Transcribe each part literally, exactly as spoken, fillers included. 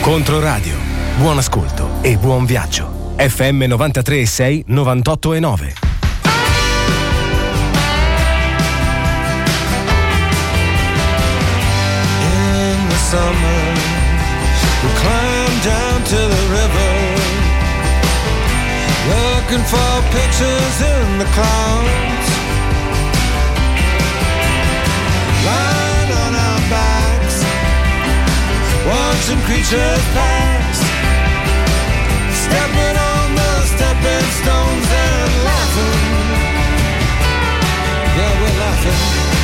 Controradio, buon ascolto e buon viaggio. F M novantatré e sei, novantotto e nove. In the summer, we climb down to the river, looking for pictures in the clouds. Lying on our backs, watching creatures pass, stepping on the stepping stones and laughing. Yeah, we're laughing.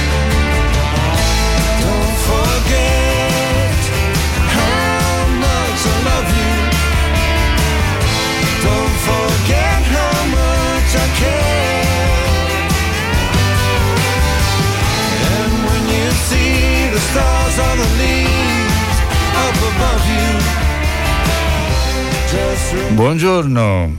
Don't forget how much I love you. Don't forget how much I care. And when you see the stars on the leaves up above you, just remember. Buongiorno.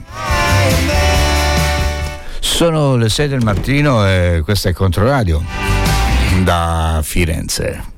Sono le sei del mattino e questo è Controradio da Firenze.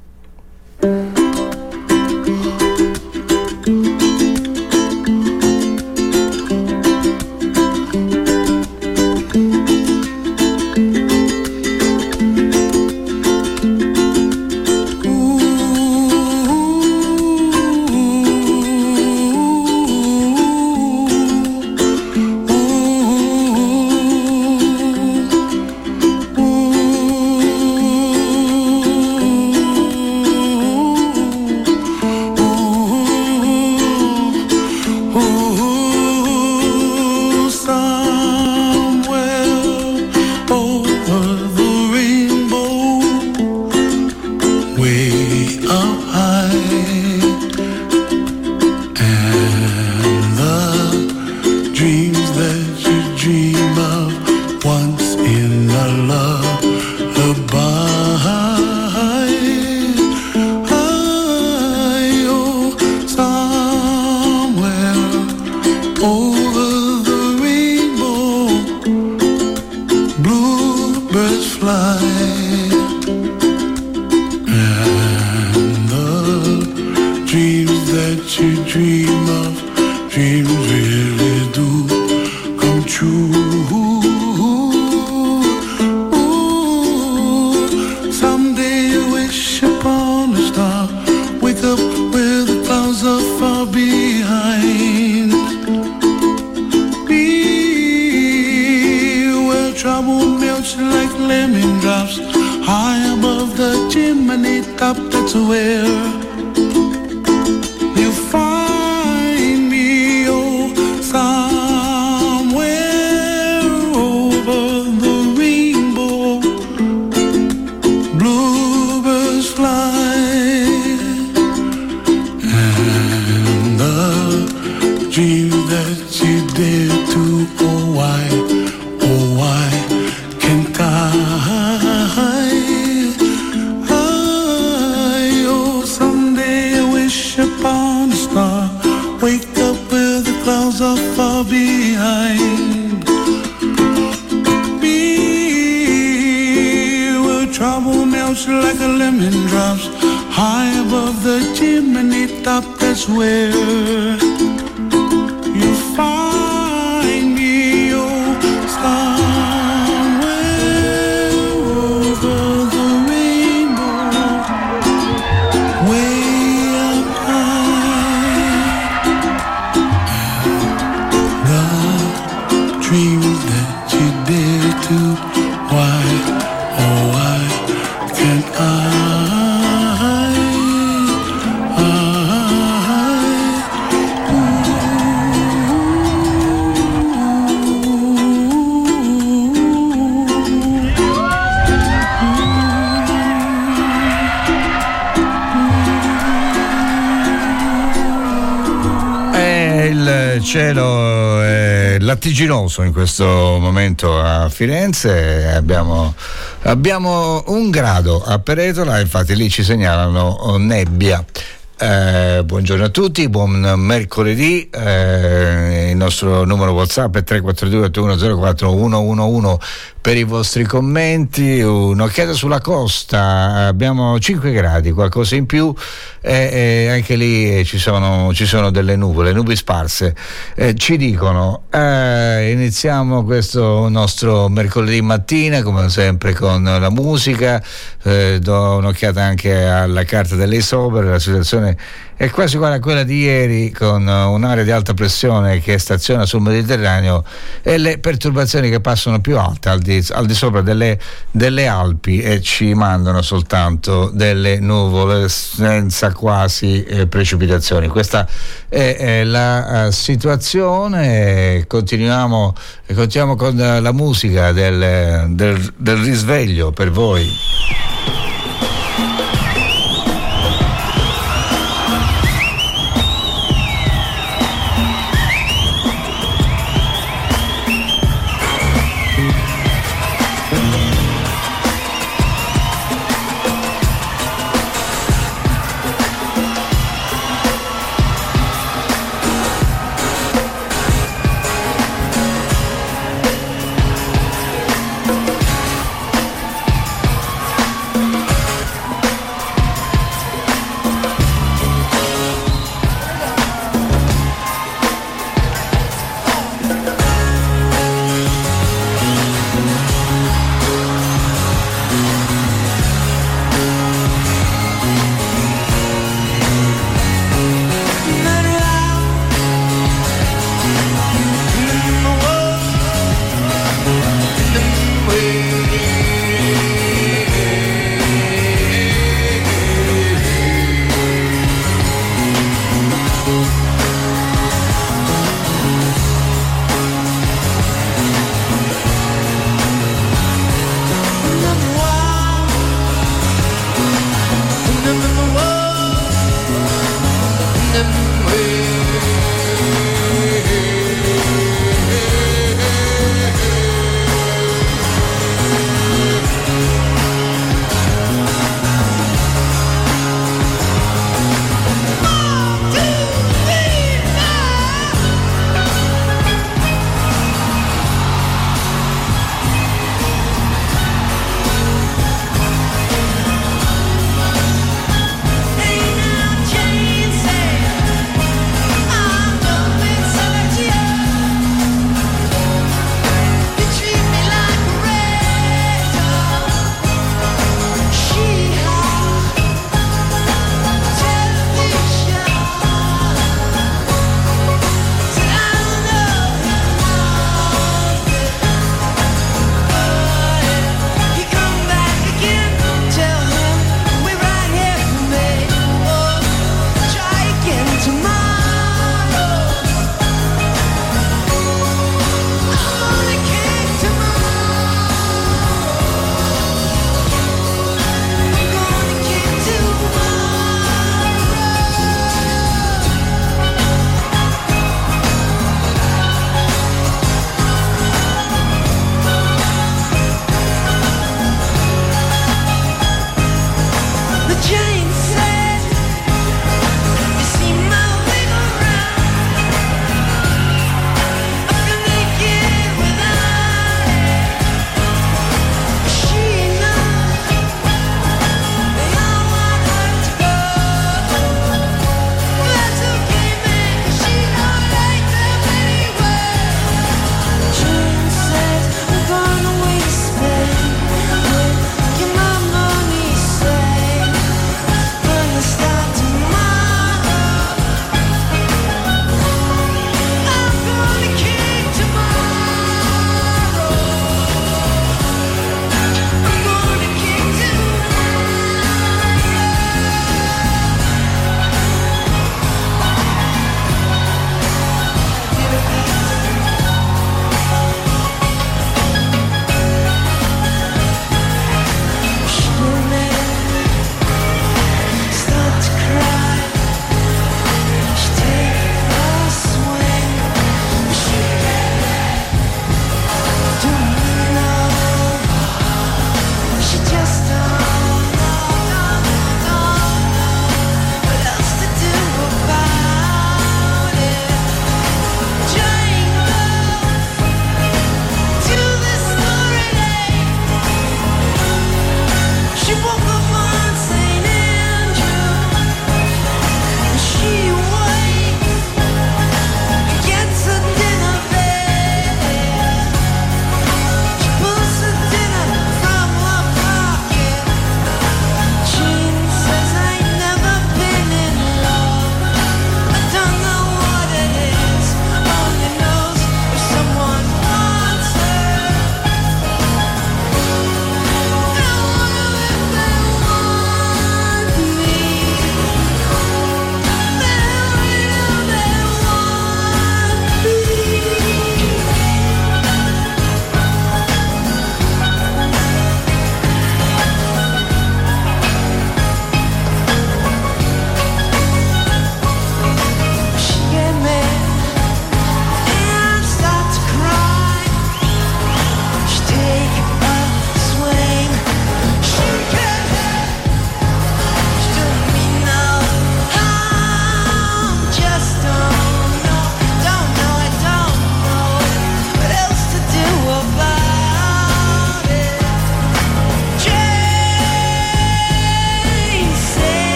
Cielo è lattiginoso in questo momento a Firenze, abbiamo, abbiamo un grado a Peretola, infatti lì ci segnalano nebbia. Eh, buongiorno a tutti, buon mercoledì. Eh, nostro numero WhatsApp è tre quattro due otto uno zero quattro uno uno uno per i vostri commenti. Un'occhiata sulla costa, abbiamo cinque gradi, qualcosa in più, e, e anche lì ci sono, ci sono delle nuvole, nubi sparse. Eh, ci dicono, eh, iniziamo questo nostro mercoledì mattina come sempre con la musica, eh, do un'occhiata anche alla carta delle Sober. La situazione è quasi uguale a quella di ieri, con un'area di alta pressione che staziona sul Mediterraneo e le perturbazioni che passano più alte al di, al di sopra delle, delle Alpi e ci mandano soltanto delle nuvole senza quasi eh, precipitazioni. Questa è, è la uh, situazione. Continuiamo, continuiamo con la musica del, del, del risveglio per voi. Ain't no chance, say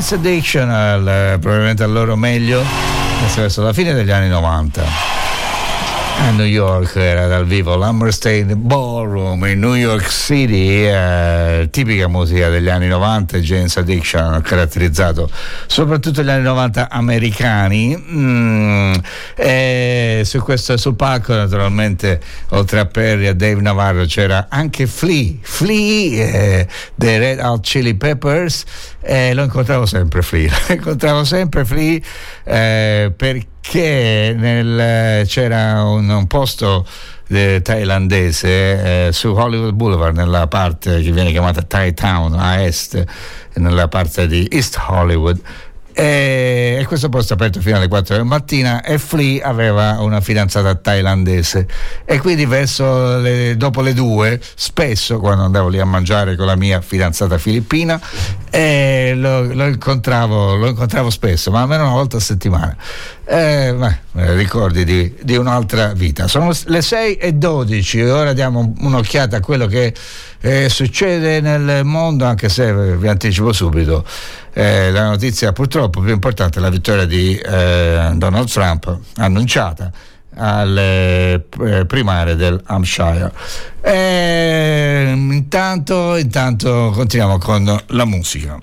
Jane's Addiction, al, probabilmente al loro meglio, verso la fine degli anni novanta. A New York era dal vivo l'Hammerstein Ballroom in New York City, eh, tipica musica degli anni novanta. Jane's Addiction ha caratterizzato soprattutto gli anni novanta americani. Mm, e su questo, sul palco naturalmente, oltre a Perry e a Dave Navarro, c'era anche Flea Flea eh, dei Red Hot Chili Peppers. Eh, lo incontravo sempre Flea lo incontravo sempre Flea eh, perché che nel, c'era un, un posto eh, thailandese eh, su Hollywood Boulevard, nella parte che viene chiamata Thai Town a est, nella parte di East Hollywood, e, e questo posto è aperto fino alle quattro del mattino, e Flea aveva una fidanzata thailandese, e quindi verso le, dopo le due, spesso quando andavo lì a mangiare con la mia fidanzata filippina, eh, lo, lo incontravo lo incontravo spesso, ma almeno una volta a settimana. Eh, beh, ricordi di, di un'altra vita. Sono le sei e dodici, ora diamo un'occhiata a quello che eh, succede nel mondo, anche se vi anticipo subito eh, la notizia purtroppo più importante è la vittoria di eh, Donald Trump annunciata alle eh, primarie del Hampshire. Eh, intanto, intanto continuiamo con la musica.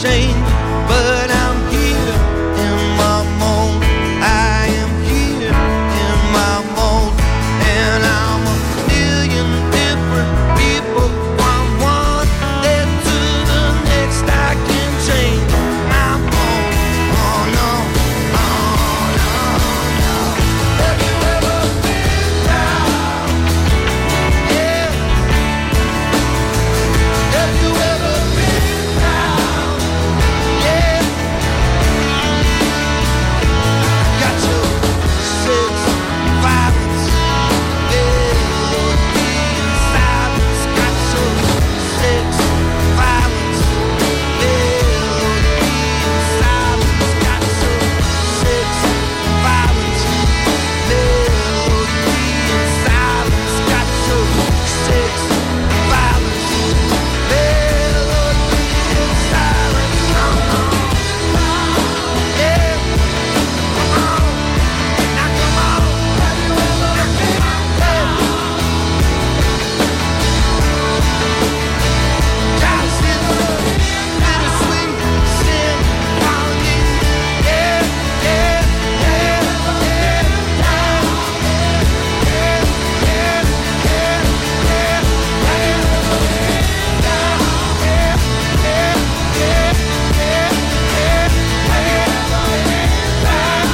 shame, but I'm here in my mold. I am here in my mold, and I'm a million different people from one day to the next. I can change my mold. Oh no, oh no, no. Have you ever been down? Yeah. Have you ever been down? Yeah. Got your sex, violence, melody and silence. Got your sex, violence, melody and silence. Got your sex, violence, melody and silence. Got your sex, violence, melody and silence. Come on, yeah, come on, now come on. Have you ever been there? God's in the bittersweet symphony. Yeah, yeah, yeah, yeah, yeah, yeah, yeah, yeah, yeah. Have you ever been down? Yeah, yeah, yeah, yeah, yeah. Have you ever been down?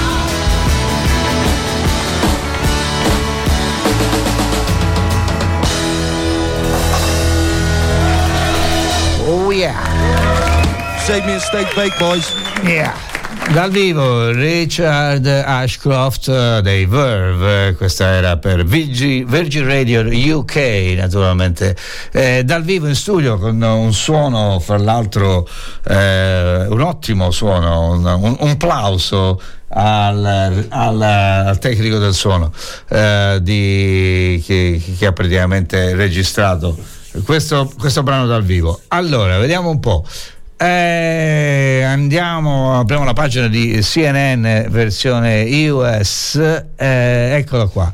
Oh yeah. Save me a steak bake, boys. Yeah. Dal vivo Richard Ashcroft uh, dei Verve, eh, questa era per Virgin, Virgin Radio U K naturalmente, eh, dal vivo in studio con un suono fra l'altro eh, un ottimo suono, un, un, un plauso al, al, al tecnico del suono eh, di, che, che ha praticamente registrato questo, questo brano dal vivo. Allora vediamo un po'. Eh, andiamo, apriamo la pagina di C N N versione U S, eh, eccola qua.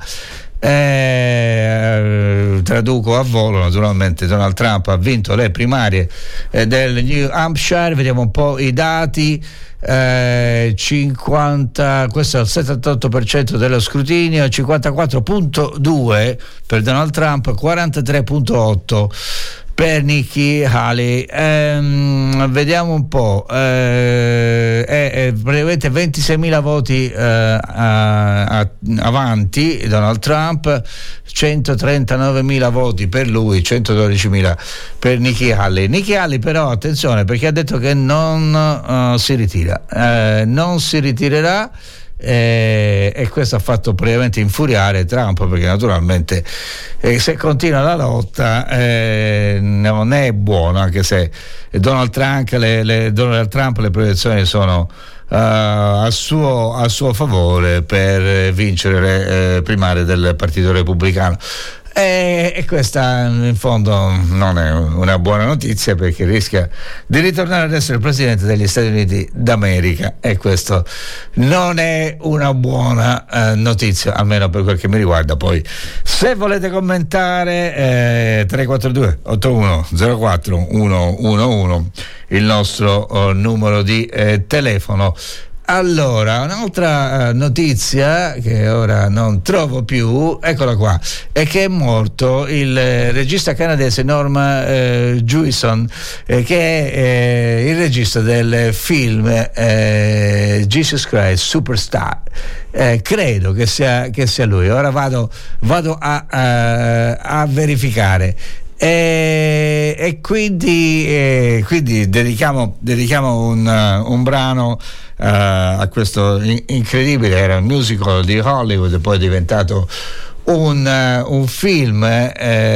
Eh, traduco a volo naturalmente. Donald Trump ha vinto le primarie eh, del New Hampshire, vediamo un po' i dati. Eh, cinquanta, questo è il settantotto per cento dello scrutinio, cinquantaquattro virgola due per Donald Trump, quarantatré virgola otto per Nikki Haley. Ehm, vediamo un po', eh, è, è praticamente ventiseimila voti eh, a, a, avanti Donald Trump, centotrentanovemila voti per lui, centododicimila per Nikki Haley. Nikki Haley però attenzione, perché ha detto che non uh, si ritira, eh, non si ritirerà. Eh, e questo ha fatto praticamente infuriare Trump, perché naturalmente eh, se continua la lotta eh, non è buono, anche se Donald Trump le, le, Donald Trump, le proiezioni sono uh, a, suo, a suo favore per vincere le eh, primarie del Partito Repubblicano. E, e questa in fondo non è una buona notizia, perché rischia di ritornare ad essere il presidente degli Stati Uniti d'America, e questo non è una buona eh, notizia, almeno per quel che mi riguarda. Poi se volete commentare eh, tre quattro due otto uno zero quattro uno uno uno il nostro oh, numero di eh, telefono. Allora, un'altra uh, notizia che ora non trovo più, eccola qua, è che è morto il eh, regista canadese Norman eh, Jewison, eh, che è eh, il regista del film eh, Jesus Christ Superstar. Eh, credo che sia, che sia lui. Ora vado, vado a, a, a verificare. E, e quindi, e quindi dedichiamo, dedichiamo un, un brano uh, a questo in, incredibile, era un musical di Hollywood e poi è diventato un, uh, un film. Eh,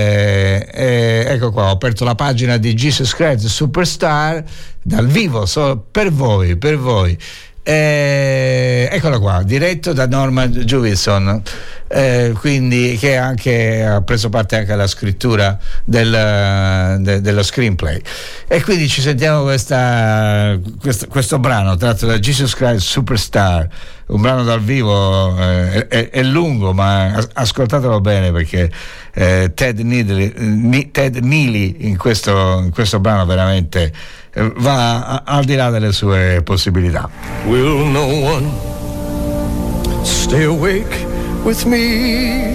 eh, ecco qua, ho aperto la pagina di Jesus Christ Superstar dal vivo, solo per voi, per voi. Eh, eccola qua, diretto da Norman Jewison. eh, quindi che anche ha preso parte anche alla scrittura del, de, dello screenplay. E quindi ci sentiamo questa, questo, questo brano tratto da Jesus Christ Superstar, un brano dal vivo, eh, è, è lungo, ma ascoltatelo bene, perché eh, Ted Neely, Ted Neely in questo, in questo brano veramente eh, va a, al di là delle sue possibilità. Will no one stay awake with me?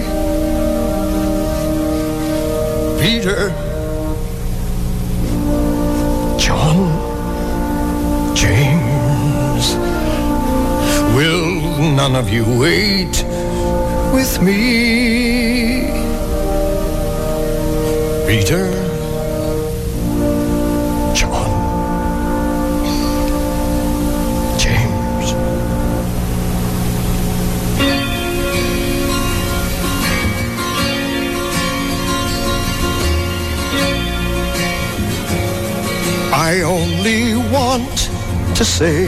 Peter, John, James, will none of you wait with me? Peter, John, James. I only want to say,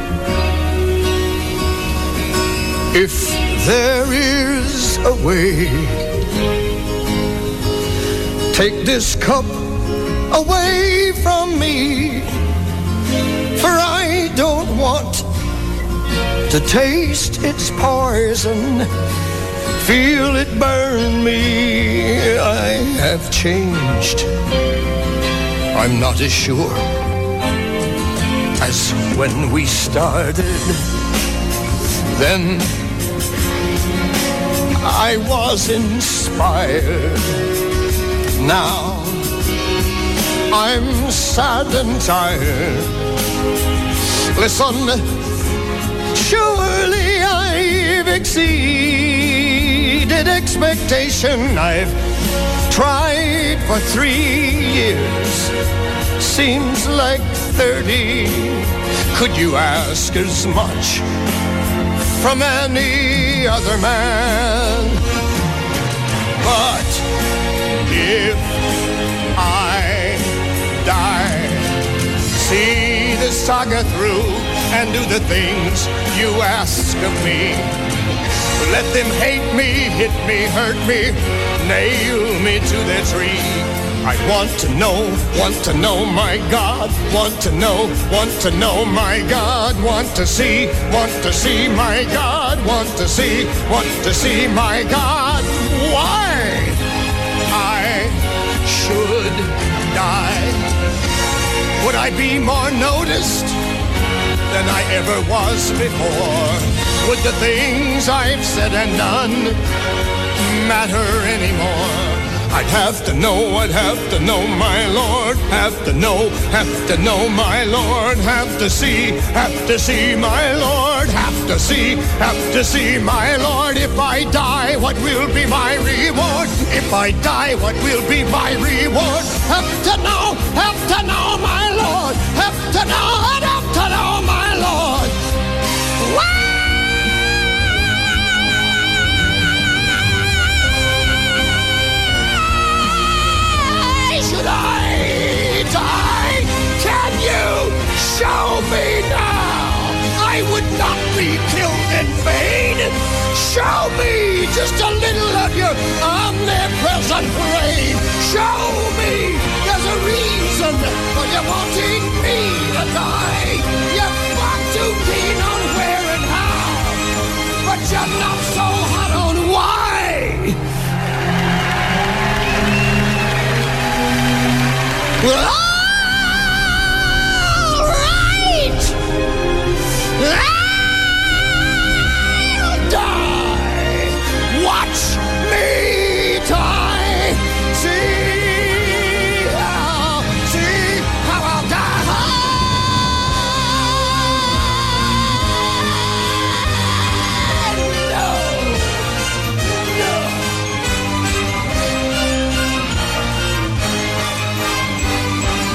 if there is a way, take this cup away from me, for I don't want to taste its poison, feel it burn me. I have changed, I'm not as sure as when we started. Then I was inspired. Now I'm sad and tired. Listen, surely I've exceeded expectation. I've tried for three years, seems like thirty. Could you ask as much from any other man? But if I die, see the saga through and do the things you ask of me. Let them hate me, hit me, hurt me, nail me to their tree. I want to know, want to know my God, want to know, want to know my God, want to see, want to see my God, want to see, want to see my God. Why I should die? Would I be more noticed than I ever was before? Would the things I've said and done matter anymore? I'd have to know, I'd have to know my Lord, have to know, have to know my Lord, have to see, have to see my Lord, have to see, have to see my Lord. If I die, what will be my reward? If I die, what will be my reward? Have to know, have to know my Lord, have to know, I'd have to know my Lord. Should I die? Can you show me now? I would not be killed in vain. Show me just a little of your omnipresent reign. Show me there's a reason for you wanting me to die. You're far too keen on where and how, but you're not so hot on why. Well, all right, I'll die. Watch me die. See how, see how I'll die. No, no.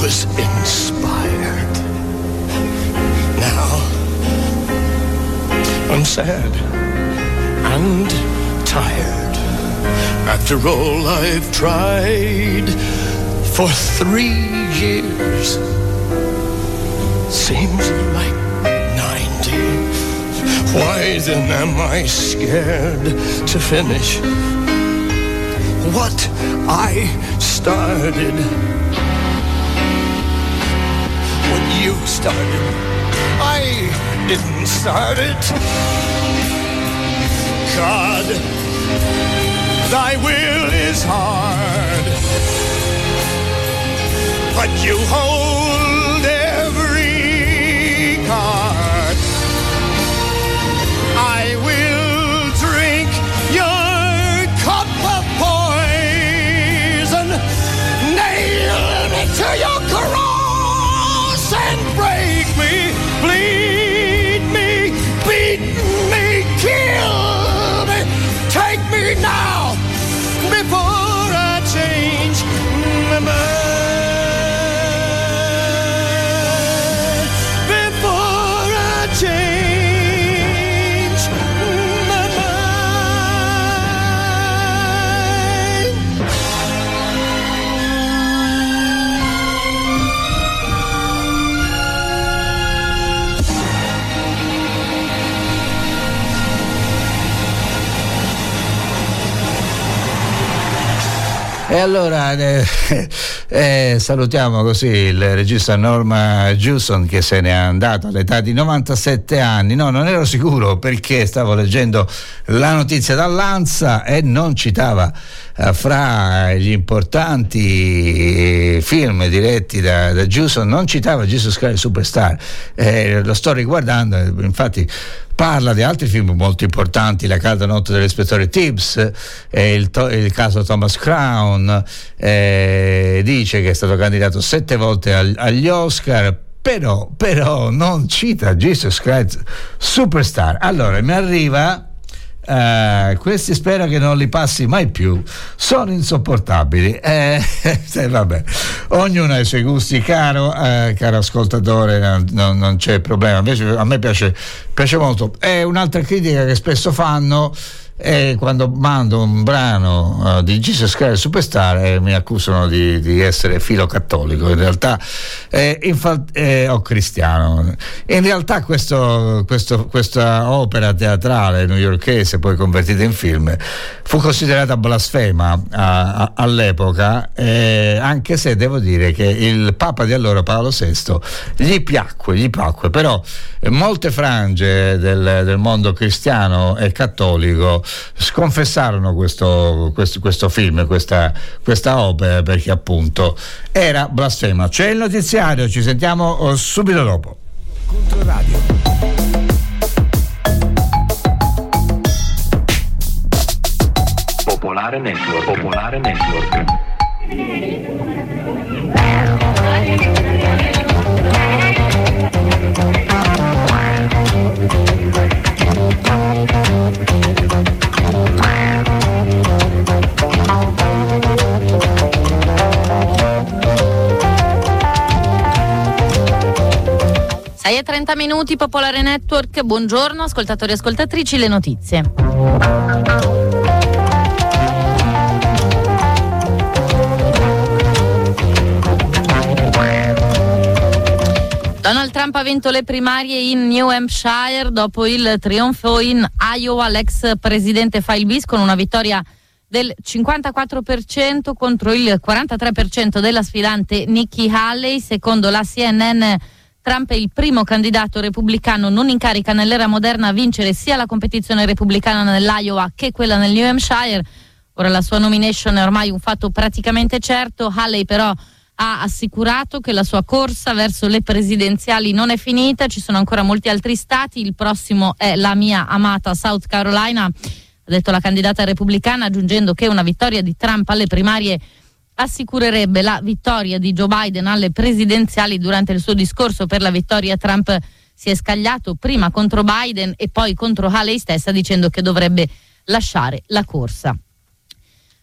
was inspired. Now I'm sad and tired. After all I've tried for three years, seems like ninety. Why then am I scared to finish what I started? What you started, I didn't start it. God, thy will is hard, but you hold every card. I will drink your cup of poison, nail me to your cross and break me, bleed me, beat me, kill me, take me now before I change my mind. E allora eh, eh, salutiamo così il regista Norma Jewson, che se n'è andato all'età di novantasette anni. No, non ero sicuro, perché stavo leggendo la notizia dall'Ansa e non citava eh, fra gli importanti film diretti da, da Jewson, non citava Jesus Christ Superstar. Eh, lo sto riguardando, infatti parla di altri film molto importanti, La calda notte dell'ispettore Tibbs, eh, il, to- il caso Thomas Crown, eh, dice che è stato candidato sette volte ag- agli Oscar, però, però non cita Jesus Christ Superstar. Allora mi arriva, Uh, questi spero che non li passi mai più, sono insopportabili. Eh, eh, vabbè, ognuno ha i suoi gusti, caro, eh, caro ascoltatore, non, non, non c'è problema. Invece a me piace, piace molto. È un'altra critica che spesso fanno. E quando mando un brano uh, di Jesus Christ Superstar eh, mi accusano di, di essere filocattolico, in realtà eh, infa- eh, o cristiano. In realtà questo, questo, questa opera teatrale newyorkese, poi convertita in film, fu considerata blasfema a, a, all'epoca, eh, anche se devo dire che il Papa di allora, Paolo sesto, gli piacque, gli piacque, però eh, molte frange del, del mondo cristiano e cattolico sconfessarono questo, questo, questo film, questa, questa opera, perché appunto era blasfema. C'è il notiziario, ci sentiamo subito dopo. Controradio. Popolare Network. Popolare Network. sei e trenta minuti, Popolare Network, buongiorno ascoltatori e ascoltatrici, le notizie. Donald Trump ha vinto le primarie in New Hampshire dopo il trionfo in Iowa. L'ex presidente fa il bis con una vittoria del cinquantaquattro per cento contro il quarantatré per cento della sfidante Nikki Haley. Secondo la C N N, Trump è il primo candidato repubblicano non in carica nell'era moderna a vincere sia la competizione repubblicana nell'Iowa che quella nel New Hampshire. Ora la sua nomination è ormai un fatto praticamente certo. Haley però ha assicurato che la sua corsa verso le presidenziali non è finita, ci sono ancora molti altri stati, il prossimo è la mia amata South Carolina, ha detto la candidata repubblicana, aggiungendo che una vittoria di Trump alle primarie assicurerebbe la vittoria di Joe Biden alle presidenziali. Durante il suo discorso per la vittoria, Trump si è scagliato prima contro Biden e poi contro Haley stessa, dicendo che dovrebbe lasciare la corsa.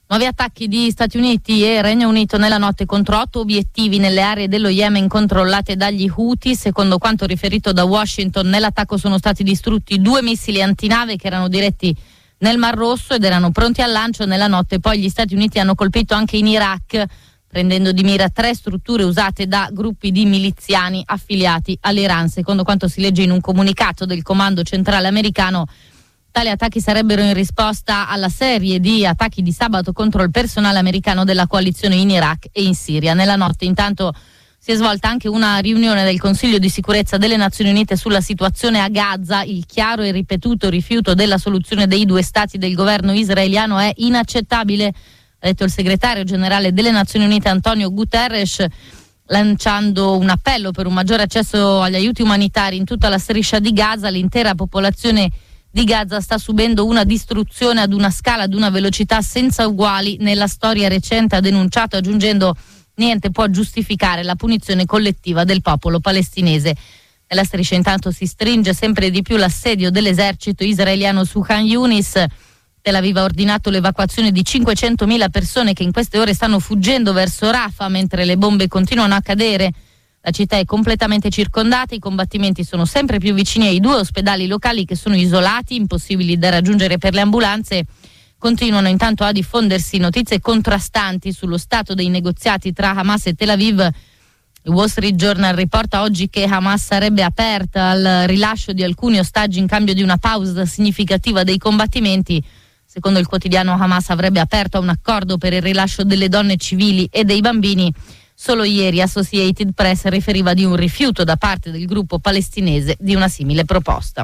Nuovi attacchi di Stati Uniti e Regno Unito nella notte contro otto obiettivi nelle aree dello Yemen controllate dagli Houthi. Secondo quanto riferito da Washington, nell'attacco sono stati distrutti due missili antinave che erano diretti nel Mar Rosso ed erano pronti al lancio nella notte. Poi gli Stati Uniti hanno colpito anche in Iraq, prendendo di mira tre strutture usate da gruppi di miliziani affiliati all'Iran. Secondo quanto si legge in un comunicato del Comando Centrale Americano, tali attacchi sarebbero in risposta alla serie di attacchi di sabato contro il personale americano della coalizione in Iraq e in Siria. Nella notte intanto si è svolta anche una riunione del Consiglio di sicurezza delle Nazioni Unite sulla situazione a Gaza. Il chiaro e ripetuto rifiuto della soluzione dei due stati del governo israeliano è inaccettabile, ha detto il segretario generale delle Nazioni Unite Antonio Guterres, lanciando un appello per un maggiore accesso agli aiuti umanitari in tutta la striscia di Gaza. L'intera popolazione di Gaza sta subendo una distruzione ad una scala, ad una velocità senza uguali nella storia recente, ha denunciato, aggiungendo: niente può giustificare la punizione collettiva del popolo palestinese. Nella striscia intanto si stringe sempre di più l'assedio dell'esercito israeliano su Khan Yunis. Tel Aviv ha ordinato l'evacuazione di cinquecentomila persone che in queste ore stanno fuggendo verso Rafah mentre le bombe continuano a cadere. La città è completamente circondata, i combattimenti sono sempre più vicini ai due ospedali locali che sono isolati, impossibili da raggiungere per le ambulanze. Continuano intanto a diffondersi notizie contrastanti sullo stato dei negoziati tra Hamas e Tel Aviv. Il Wall Street Journal riporta oggi che Hamas sarebbe aperta al rilascio di alcuni ostaggi in cambio di una pausa significativa dei combattimenti. Secondo il quotidiano, Hamas avrebbe aperto a un accordo per il rilascio delle donne civili e dei bambini. Solo ieri Associated Press riferiva di un rifiuto da parte del gruppo palestinese di una simile proposta.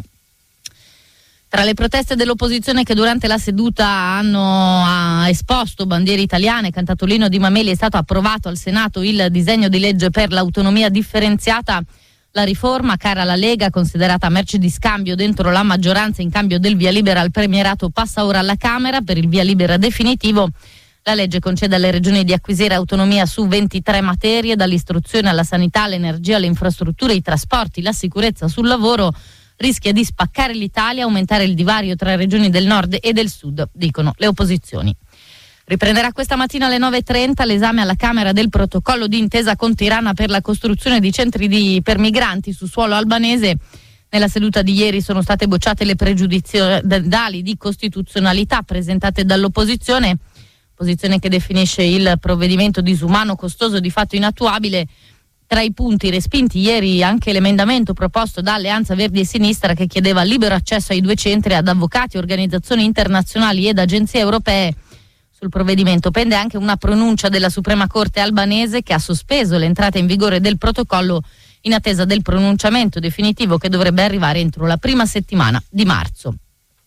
Tra le proteste dell'opposizione che durante la seduta hanno ha esposto bandiere italiane, cantato l'inno di Mameli, è stato approvato al Senato il disegno di legge per l'autonomia differenziata. La riforma, cara alla Lega, considerata merce di scambio dentro la maggioranza in cambio del via libera al premierato, passa ora alla Camera per il via libera definitivo. La legge concede alle regioni di acquisire autonomia su ventitré materie, dall'istruzione alla sanità, all'energia, alle infrastrutture, ai trasporti, la sicurezza sul lavoro. Rischia di spaccare l'Italia, aumentare il divario tra regioni del nord e del sud, dicono le opposizioni. Riprenderà questa mattina alle nove e trenta l'esame alla Camera del protocollo di intesa con Tirana per la costruzione di centri di, per migranti su suolo albanese. Nella seduta di ieri sono state bocciate le pregiudiziali di costituzionalità presentate dall'opposizione, posizione che definisce il provvedimento disumano, costoso, di fatto inattuabile. Tra i punti respinti ieri anche l'emendamento proposto da Alleanza Verdi e Sinistra che chiedeva libero accesso ai due centri ad avvocati, organizzazioni internazionali ed agenzie europee. Sul provvedimento pende anche una pronuncia della Suprema Corte albanese che ha sospeso l'entrata in vigore del protocollo in attesa del pronunciamento definitivo che dovrebbe arrivare entro la prima settimana di marzo.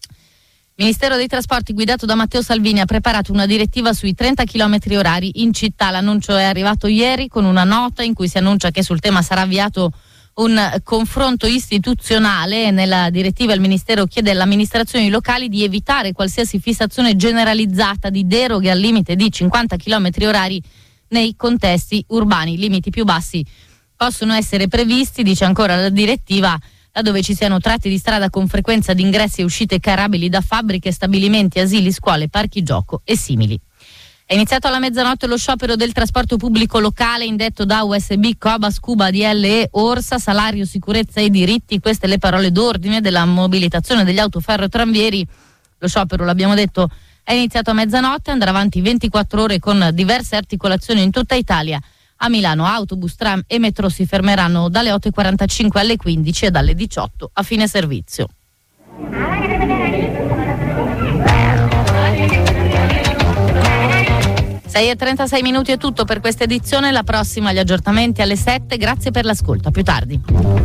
Il Ministero dei Trasporti, guidato da Matteo Salvini, ha preparato una direttiva sui trenta chilometri orari in città. L'annuncio è arrivato ieri con una nota in cui si annuncia che sul tema sarà avviato un confronto istituzionale. Nella direttiva il Ministero chiede alle amministrazioni locali di evitare qualsiasi fissazione generalizzata di deroghe al limite di cinquanta chilometri orari nei contesti urbani. I limiti più bassi possono essere previsti, dice ancora la direttiva, laddove ci siano tratti di strada con frequenza di ingressi e uscite carabili da fabbriche, stabilimenti, asili, scuole, parchi gioco e simili. È iniziato alla mezzanotte lo sciopero del trasporto pubblico locale indetto da U S B, Cobas, Cuba, A D L e Orsa, salario, sicurezza e diritti. Queste le parole d'ordine della mobilitazione degli autoferro-tranvieri. Lo sciopero, l'abbiamo detto, è iniziato a mezzanotte, andrà avanti ventiquattro ore con diverse articolazioni in tutta Italia. A Milano autobus, tram e metro si fermeranno dalle otto e quarantacinque alle quindici e dalle diciotto a fine servizio. sei e trentasei minuti è tutto per questa edizione, la prossima gli aggiornamenti alle sette. Grazie per l'ascolto, a più tardi.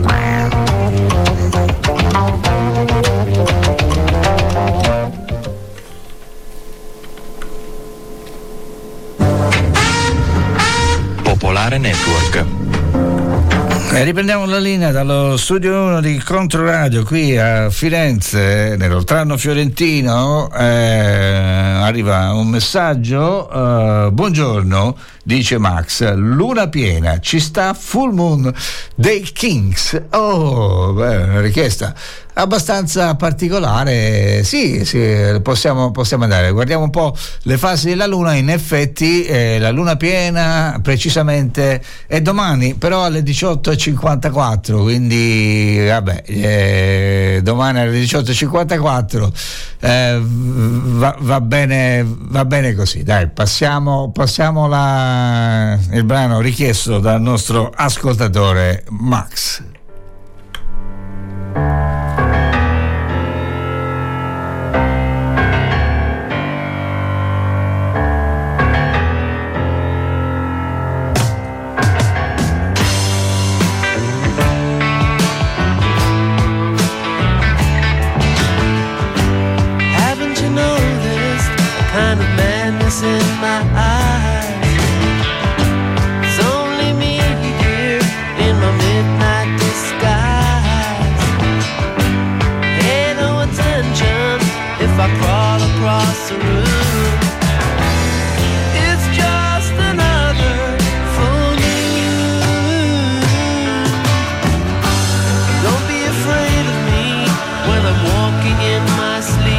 Popolare Network. E riprendiamo la linea dallo studio uno di Controradio qui a Firenze, nell'Oltrarno Fiorentino. Eh, arriva un messaggio. Eh, buongiorno, dice Max, luna piena, ci sta Full Moon dei Kings. Oh, beh, una richiesta abbastanza particolare. Sì, sì, possiamo, possiamo andare. Guardiamo un po' le fasi della luna. In effetti eh, la luna piena precisamente è domani, però alle diciotto e cinquantaquattro, quindi vabbè, eh, domani alle diciotto e cinquantaquattro eh, va, va bene, va bene così. Dai, passiamo, passiamo la, il brano richiesto dal nostro ascoltatore Max. In my eyes, it's only me here in my midnight disguise. Pay no attention if I crawl across the room. It's just another full moon. Don't be afraid of me when I'm walking in my sleep.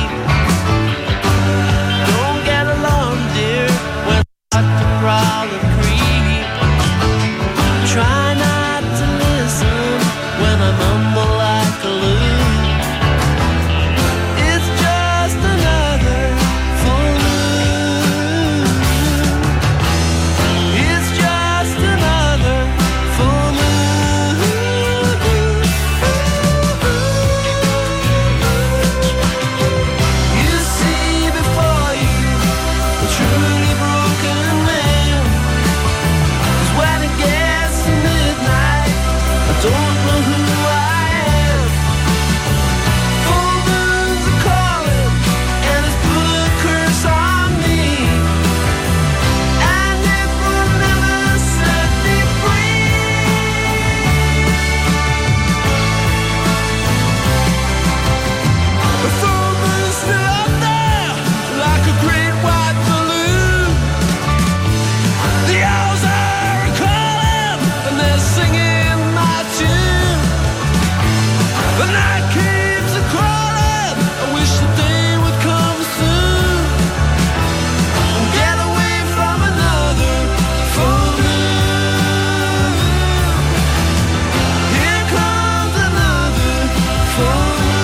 Proud and creep. Try not to listen when I mumble like a loon. It's just another full moon. It's just another full moon. You see before you a truly broken man. Don't know who I am. Full moons are calling, and it's put a curse on me, and it will never set me free. The full moon's still up there, like a great white balloon. The owls are calling, and they're singing. The night keeps a crawling. I wish the day would come soon. Get away from another full moon. Here comes another full moon.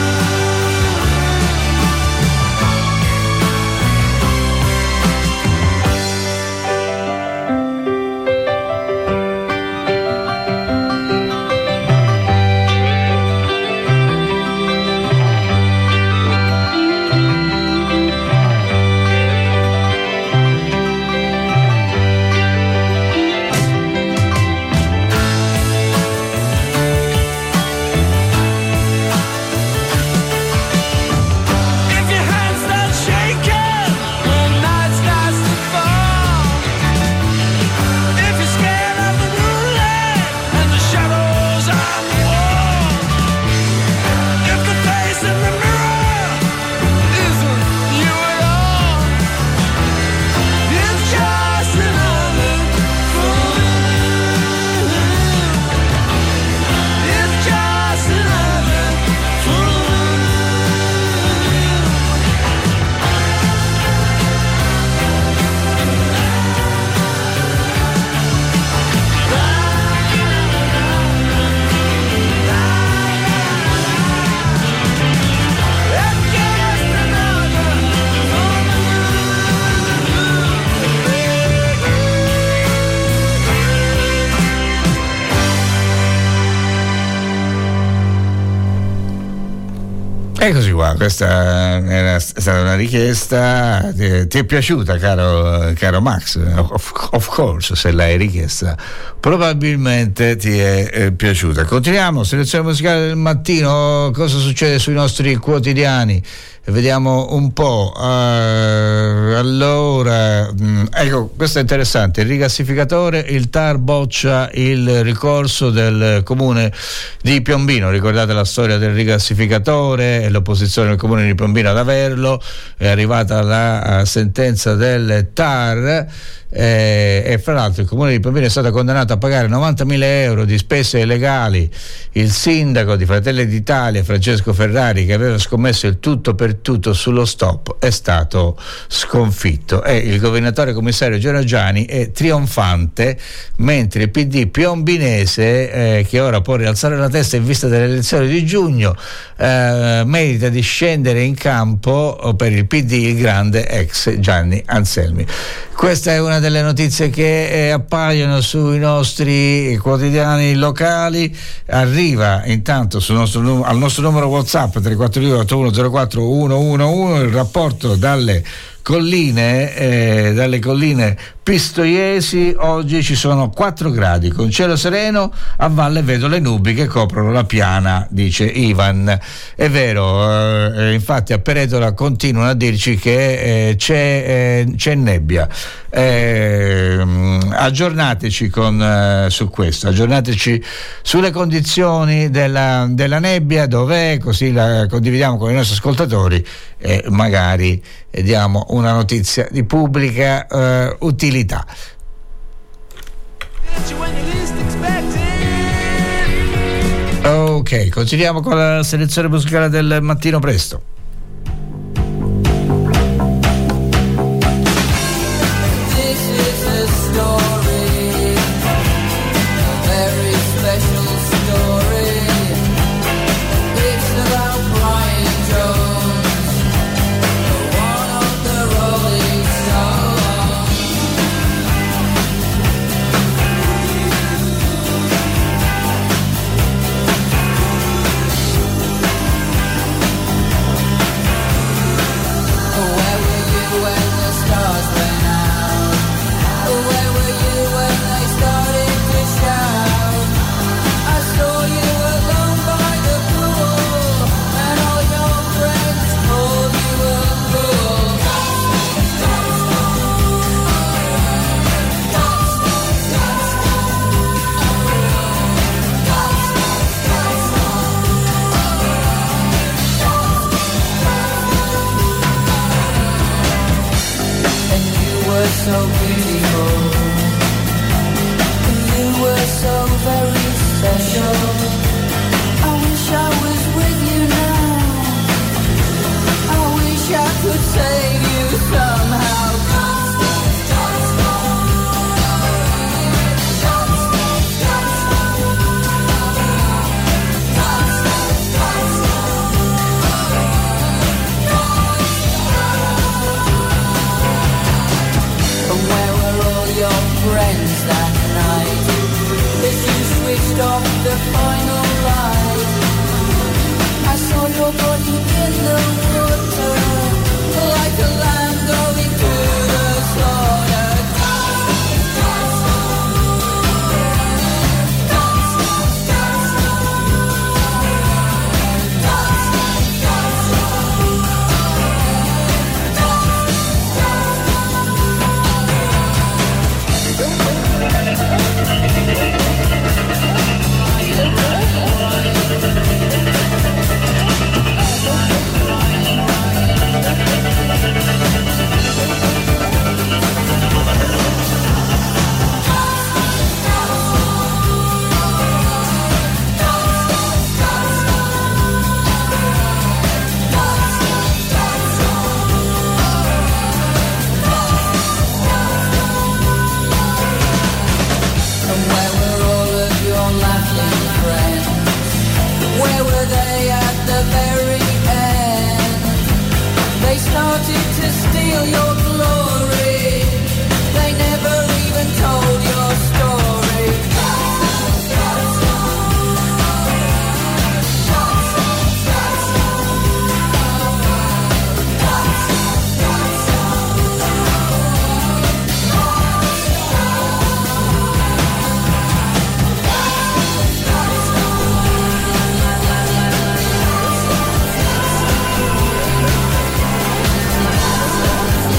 Eccoci qua, questa era stata una richiesta. Ti, ti è piaciuta, caro, caro Max? Of, of course, se l'hai richiesta probabilmente ti è eh, piaciuta. Continuiamo, selezione musicale del mattino. Cosa succede sui nostri quotidiani? Vediamo un po'. Uh, allora, mh, ecco, questo è interessante. Il rigassificatore, il T A R boccia il ricorso del comune di Piombino. Ricordate la storia del rigassificatore, dell'opposizione del comune di Piombino ad averlo. È arrivata la uh, sentenza del T A R eh, e fra l'altro il comune di Piombino è stato condannato a pagare novantamila euro di spese legali. Il sindaco di Fratelli d'Italia, Francesco Ferrari, che aveva scommesso il tutto per tutto sullo stop, è stato sconfitto e il governatore commissario Giorgiani è trionfante, mentre il P D piombinese, eh, che ora può rialzare la testa in vista delle elezioni di giugno, eh, merita di scendere in campo per il P D il grande ex Gianni Anselmi. Questa è una delle notizie che eh, appaiono sui nostri quotidiani locali. Arriva intanto sul nostro num- al nostro numero WhatsApp tre quattro due otto uno zero quattro uno uno uno il rapporto dalle colline, eh, dalle colline pistoiesi. Oggi ci sono quattro gradi con cielo sereno, a valle vedo le nubi che coprono la piana, dice Ivan. È vero, eh, infatti a Peretola continuano a dirci che eh, c'è, eh, c'è nebbia. Eh, aggiornateci con, eh, su questo, aggiornateci sulle condizioni della, della nebbia, dov'è, così la condividiamo con i nostri ascoltatori e magari diamo una notizia di pubblica eh, utilità. Ok, continuiamo con la selezione musicale del mattino presto. So beautiful, you were so very special. I wish I was with you now. I wish I could save you somehow. Friends that night, as you switched off the final light, I saw your body in the water, like a lamb going to the slaughter.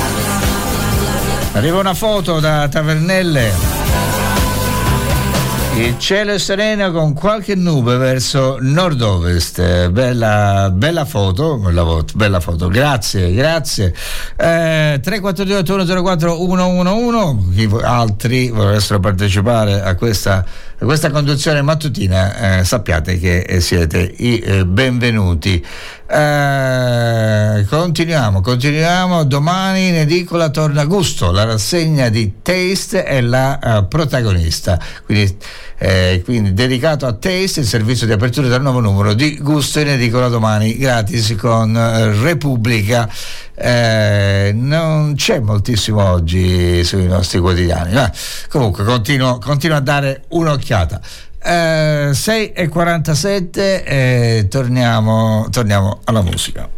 Arriva una foto da Tavernelle Il cielo è sereno con qualche nube verso nord-ovest. Bella, bella foto, bella foto, bella foto. Grazie, grazie. Eh, tre quattro due otto uno zero quattro uno uno uno. Chi altri vorressero partecipare a questa, a questa conduzione mattutina, eh, sappiate che siete i eh, benvenuti. Eh, continuiamo, continuiamo. Domani in edicola torna Gusto, la rassegna di Taste è la uh, protagonista. Quindi, eh, quindi dedicato a Taste, il servizio di apertura del nuovo numero di Gusto in edicola domani, gratis con uh, Repubblica. Eh, non c'è moltissimo oggi sui nostri quotidiani, ma comunque continuo, continuo a dare un'occhiata. Uh, sei e quarantasette, eh, torniamo, torniamo alla musica.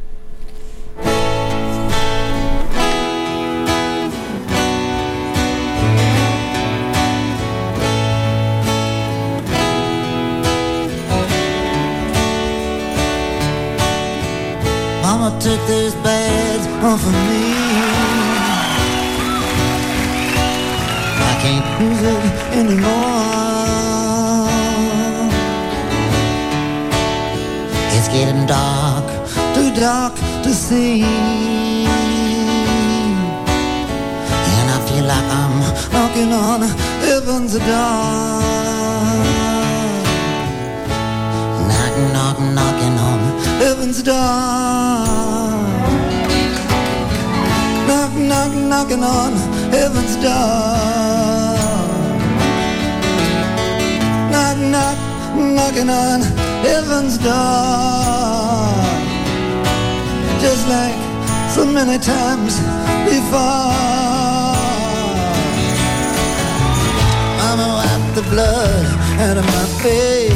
Mama took those bags off of me. I can't use it anymore. It's getting dark, too dark to see. And I feel like I'm knocking on heaven's door. Knocking, knocking, knocking on heaven's door. Knocking, knocking, knocking on heaven's door. Knock, knock, knocking on heaven's door, just like so many times before. Mama wiped the blood out of my face.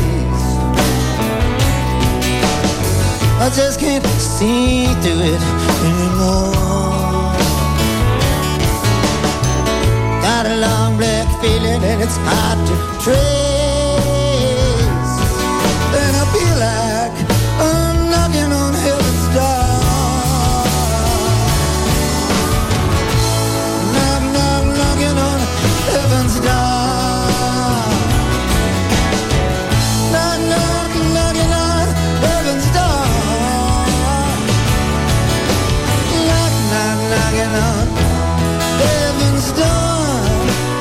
I just can't see through it anymore. Got a long black feeling and it's hard to trace. And I feel like I'm knocking on heaven's door. Knock, knock, knocking on heaven's door. Knock, knock, knocking on heaven's door. Knock, knock, knocking on heaven's door.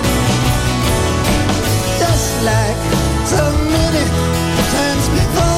Just like so many times before.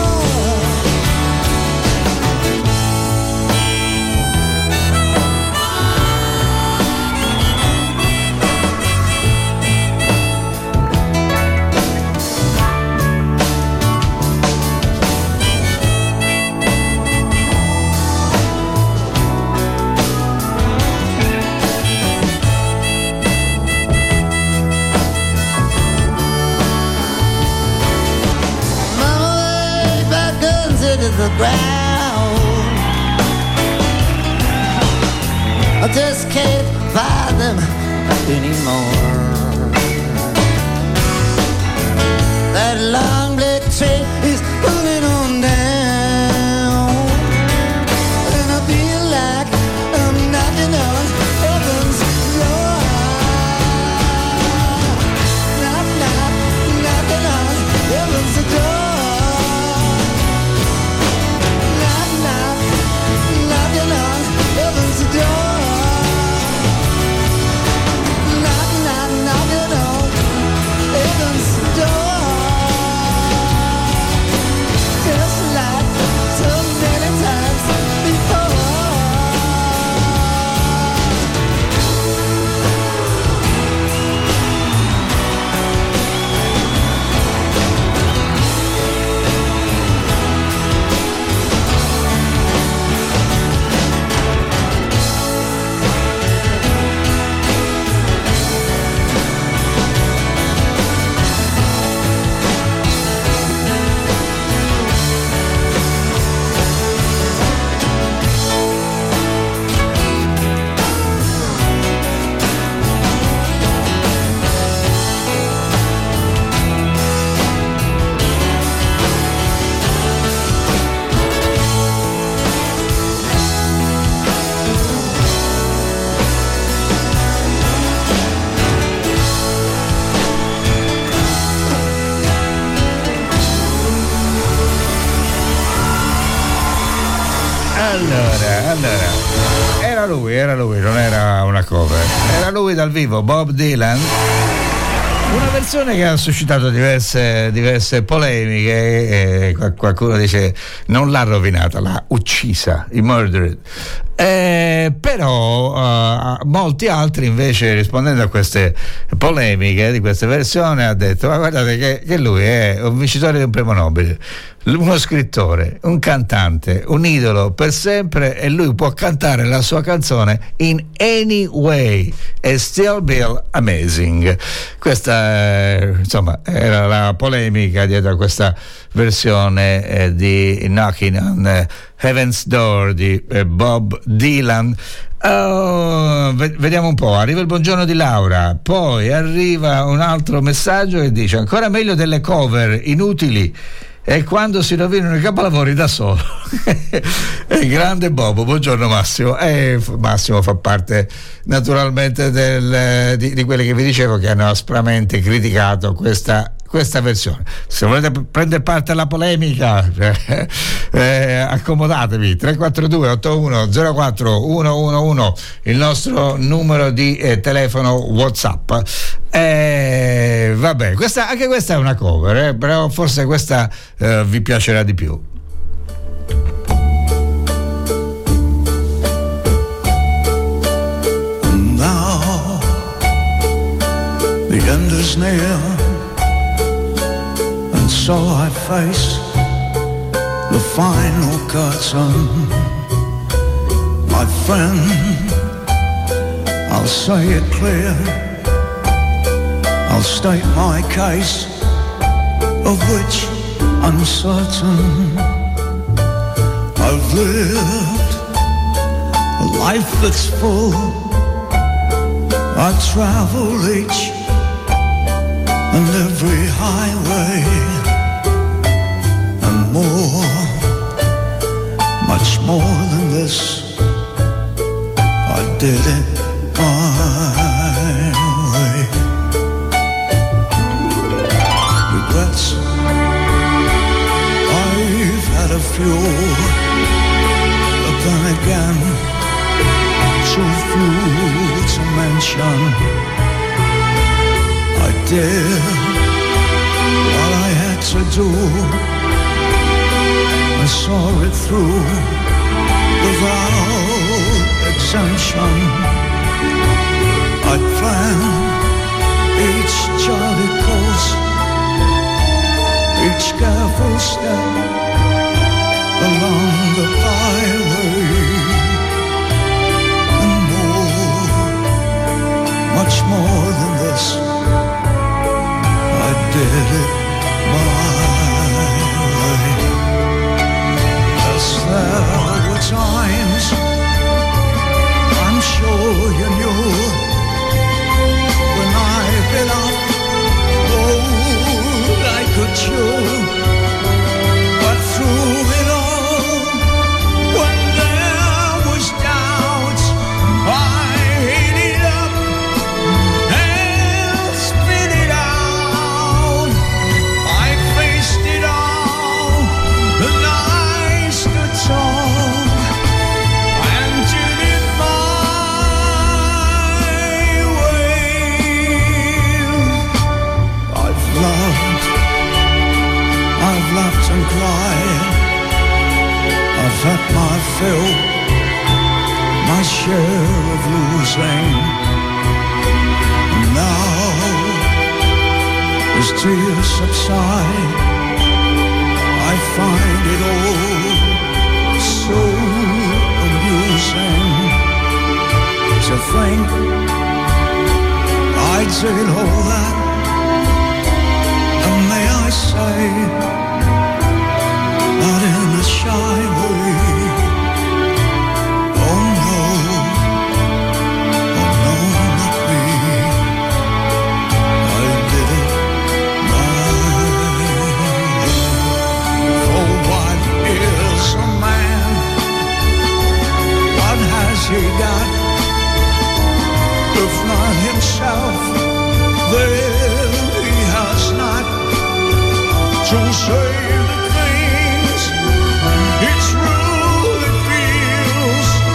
To the ground, I just can't buy them anymore. That long black train is pulling on down, and I feel like I'm knocking on heaven's door. Knock, knock, knocking on heaven's door. Knock, knock, knocking on heaven's door. Allora, era lui, era lui, non era una cover, era lui dal vivo, Bob Dylan. Una versione che ha suscitato diverse, diverse polemiche, e qualcuno dice non l'ha rovinata, l'ha uccisa, i murdered. Eh, però uh, molti altri invece, rispondendo a queste polemiche di queste versioni, ha detto ma guardate che, che lui è un vincitore di un premio Nobel, uno scrittore, un cantante, un idolo per sempre, e lui può cantare la sua canzone in any way and still be amazing. Questa eh, insomma era la polemica dietro a questa versione eh, di Knocking on eh, Heaven's Door di eh, Bob Dylan. Oh, vediamo un po', arriva il buongiorno di Laura, poi arriva un altro messaggio che dice ancora meglio delle cover inutili e quando si rovinano i capolavori da solo. È grande Bobo, buongiorno Massimo. E Massimo fa parte naturalmente del, di, di quelli che vi dicevo che hanno aspramente criticato questa questa versione. Se volete prendere parte alla polemica, eh, eh, accomodatevi. Tre quattro due otto uno zero quattro uno uno uno il nostro numero di eh, telefono WhatsApp. Eh, vabbè, questa, anche questa è una cover, eh, però forse questa eh, vi piacerà di più. Now the end is near, and so I face the final curtain. My friend, I'll say it clear, I'll state my case, of which I'm certain. I've lived a life that's full, I've traveled each and every highway and more, much more than this. I did it my way. Regrets, I've had a few, but then again, too few to mention. I did what I had to do, I saw it through without exemption. I planned each charted course, each careful step along the byway, and more, much more than this. I did it my way. As there were times, I'm sure you knew, when I bit off all I could chew. But through it all, when there was doubt, I ate it up and spit it out. I faced it all, and I stood tall and did it my way. I've loved, I've laughed and cried, I've had my fill, my share of losing. And now, as tears subside, I find it all so amusing to think I did all that. And may I say, not in a shy way. Oh no, oh no, not me. I did it my way. For what is a man? What has he got? If not himself, then he has not to say the things he truly feels.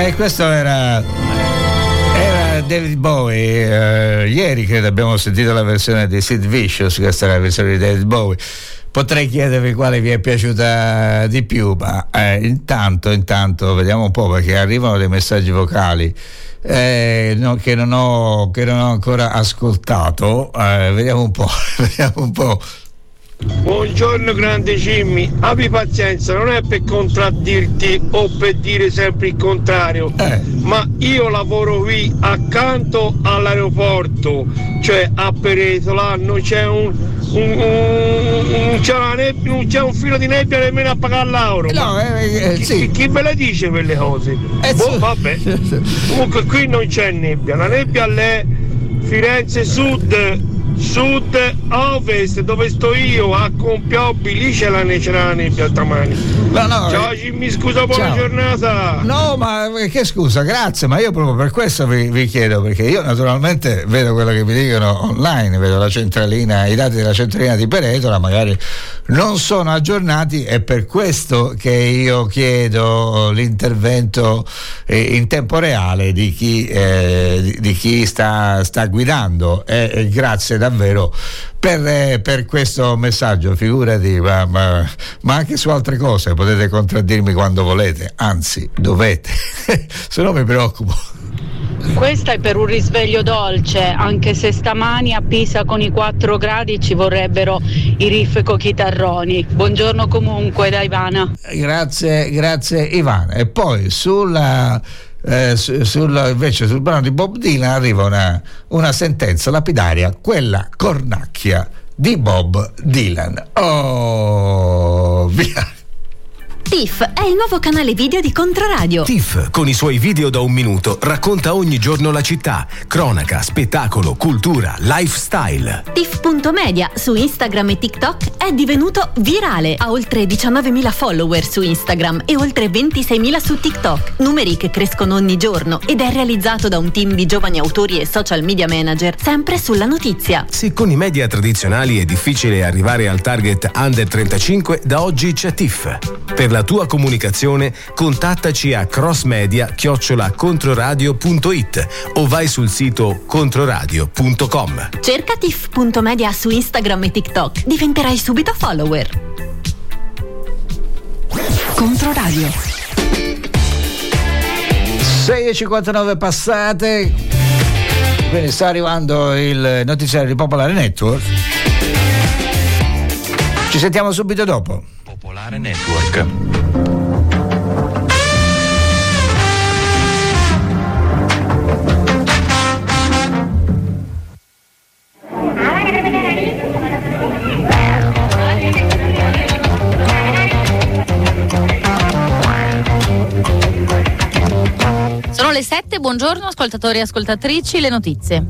Eh, questo era, era David Bowie. Eh, ieri credo abbiamo sentito la versione di Sid Vicious, questa è la versione di David Bowie. Potrei chiedervi quale vi è piaciuta di più, ma eh, intanto, intanto vediamo un po', perché arrivano dei messaggi vocali eh, no, che, non ho, che non ho ancora ascoltato. Eh, vediamo un po', vediamo un po'. Buongiorno grande Jimmy, abbi pazienza, non è per contraddirti o per dire sempre il contrario, eh. ma io lavoro qui accanto all'aeroporto, cioè a Peretola, non c'è un, un, un, un, c'è una nebbia, non c'è un filo di nebbia nemmeno a pagare l'euro. No, eh, eh, chi, sì. chi, chi me le dice quelle cose? Eh, boh, sì. vabbè. Comunque qui non c'è nebbia, la nebbia è Firenze Sud, Sud Ovest, dove sto io a Compiobbi, lì c'è la, c'è la nebbia stamani. No, no, ciao Jimmy, scusa, buona ciao. giornata. No, ma che scusa, grazie, ma io proprio per questo vi, vi chiedo, perché io naturalmente vedo quello che mi dicono online, vedo la centralina, i dati della centralina di Peretola, magari non sono aggiornati, è per questo che io chiedo l'intervento eh, in tempo reale di chi, eh, di, di chi sta, sta guidando, e eh, grazie davvero per, eh, per questo messaggio, figurati, ma, ma, ma anche su altre cose potete contraddirmi quando volete, anzi dovete, se no mi preoccupo. Questa è per un risveglio dolce, anche se stamani a Pisa con i quattro gradi ci vorrebbero i riff con chitarroni. Buongiorno comunque da Ivana. Grazie, grazie Ivana. E poi sulla Eh, su, sul, invece sul brano di Bob Dylan arriva una, una sentenza lapidaria, quella cornacchia di Bob Dylan. Oh, via. T I F è il nuovo canale video di Controradio. T I F, con i suoi video da un minuto, racconta ogni giorno la città, cronaca, spettacolo, cultura, lifestyle. T I F punto media su Instagram e TikTok è divenuto virale. Ha oltre diciannovemila follower su Instagram e oltre ventiseimila su TikTok. Numeri che crescono ogni giorno ed è realizzato da un team di giovani autori e social media manager, sempre sulla notizia. Se con i media tradizionali è difficile arrivare al target under trentacinque, da oggi c'è T I F. Per la tua comunicazione contattaci a crossmedia chiocciola controradio punto it o vai sul sito controradio punto com. Cerca T I F punto media su Instagram e TikTok, diventerai subito follower. Controradio. sei e cinquantanove passate, quindi sta arrivando il notiziario di Popolare Network. Ci sentiamo subito dopo. Popolare Network. Sono le sette, buongiorno ascoltatori e ascoltatrici, le notizie.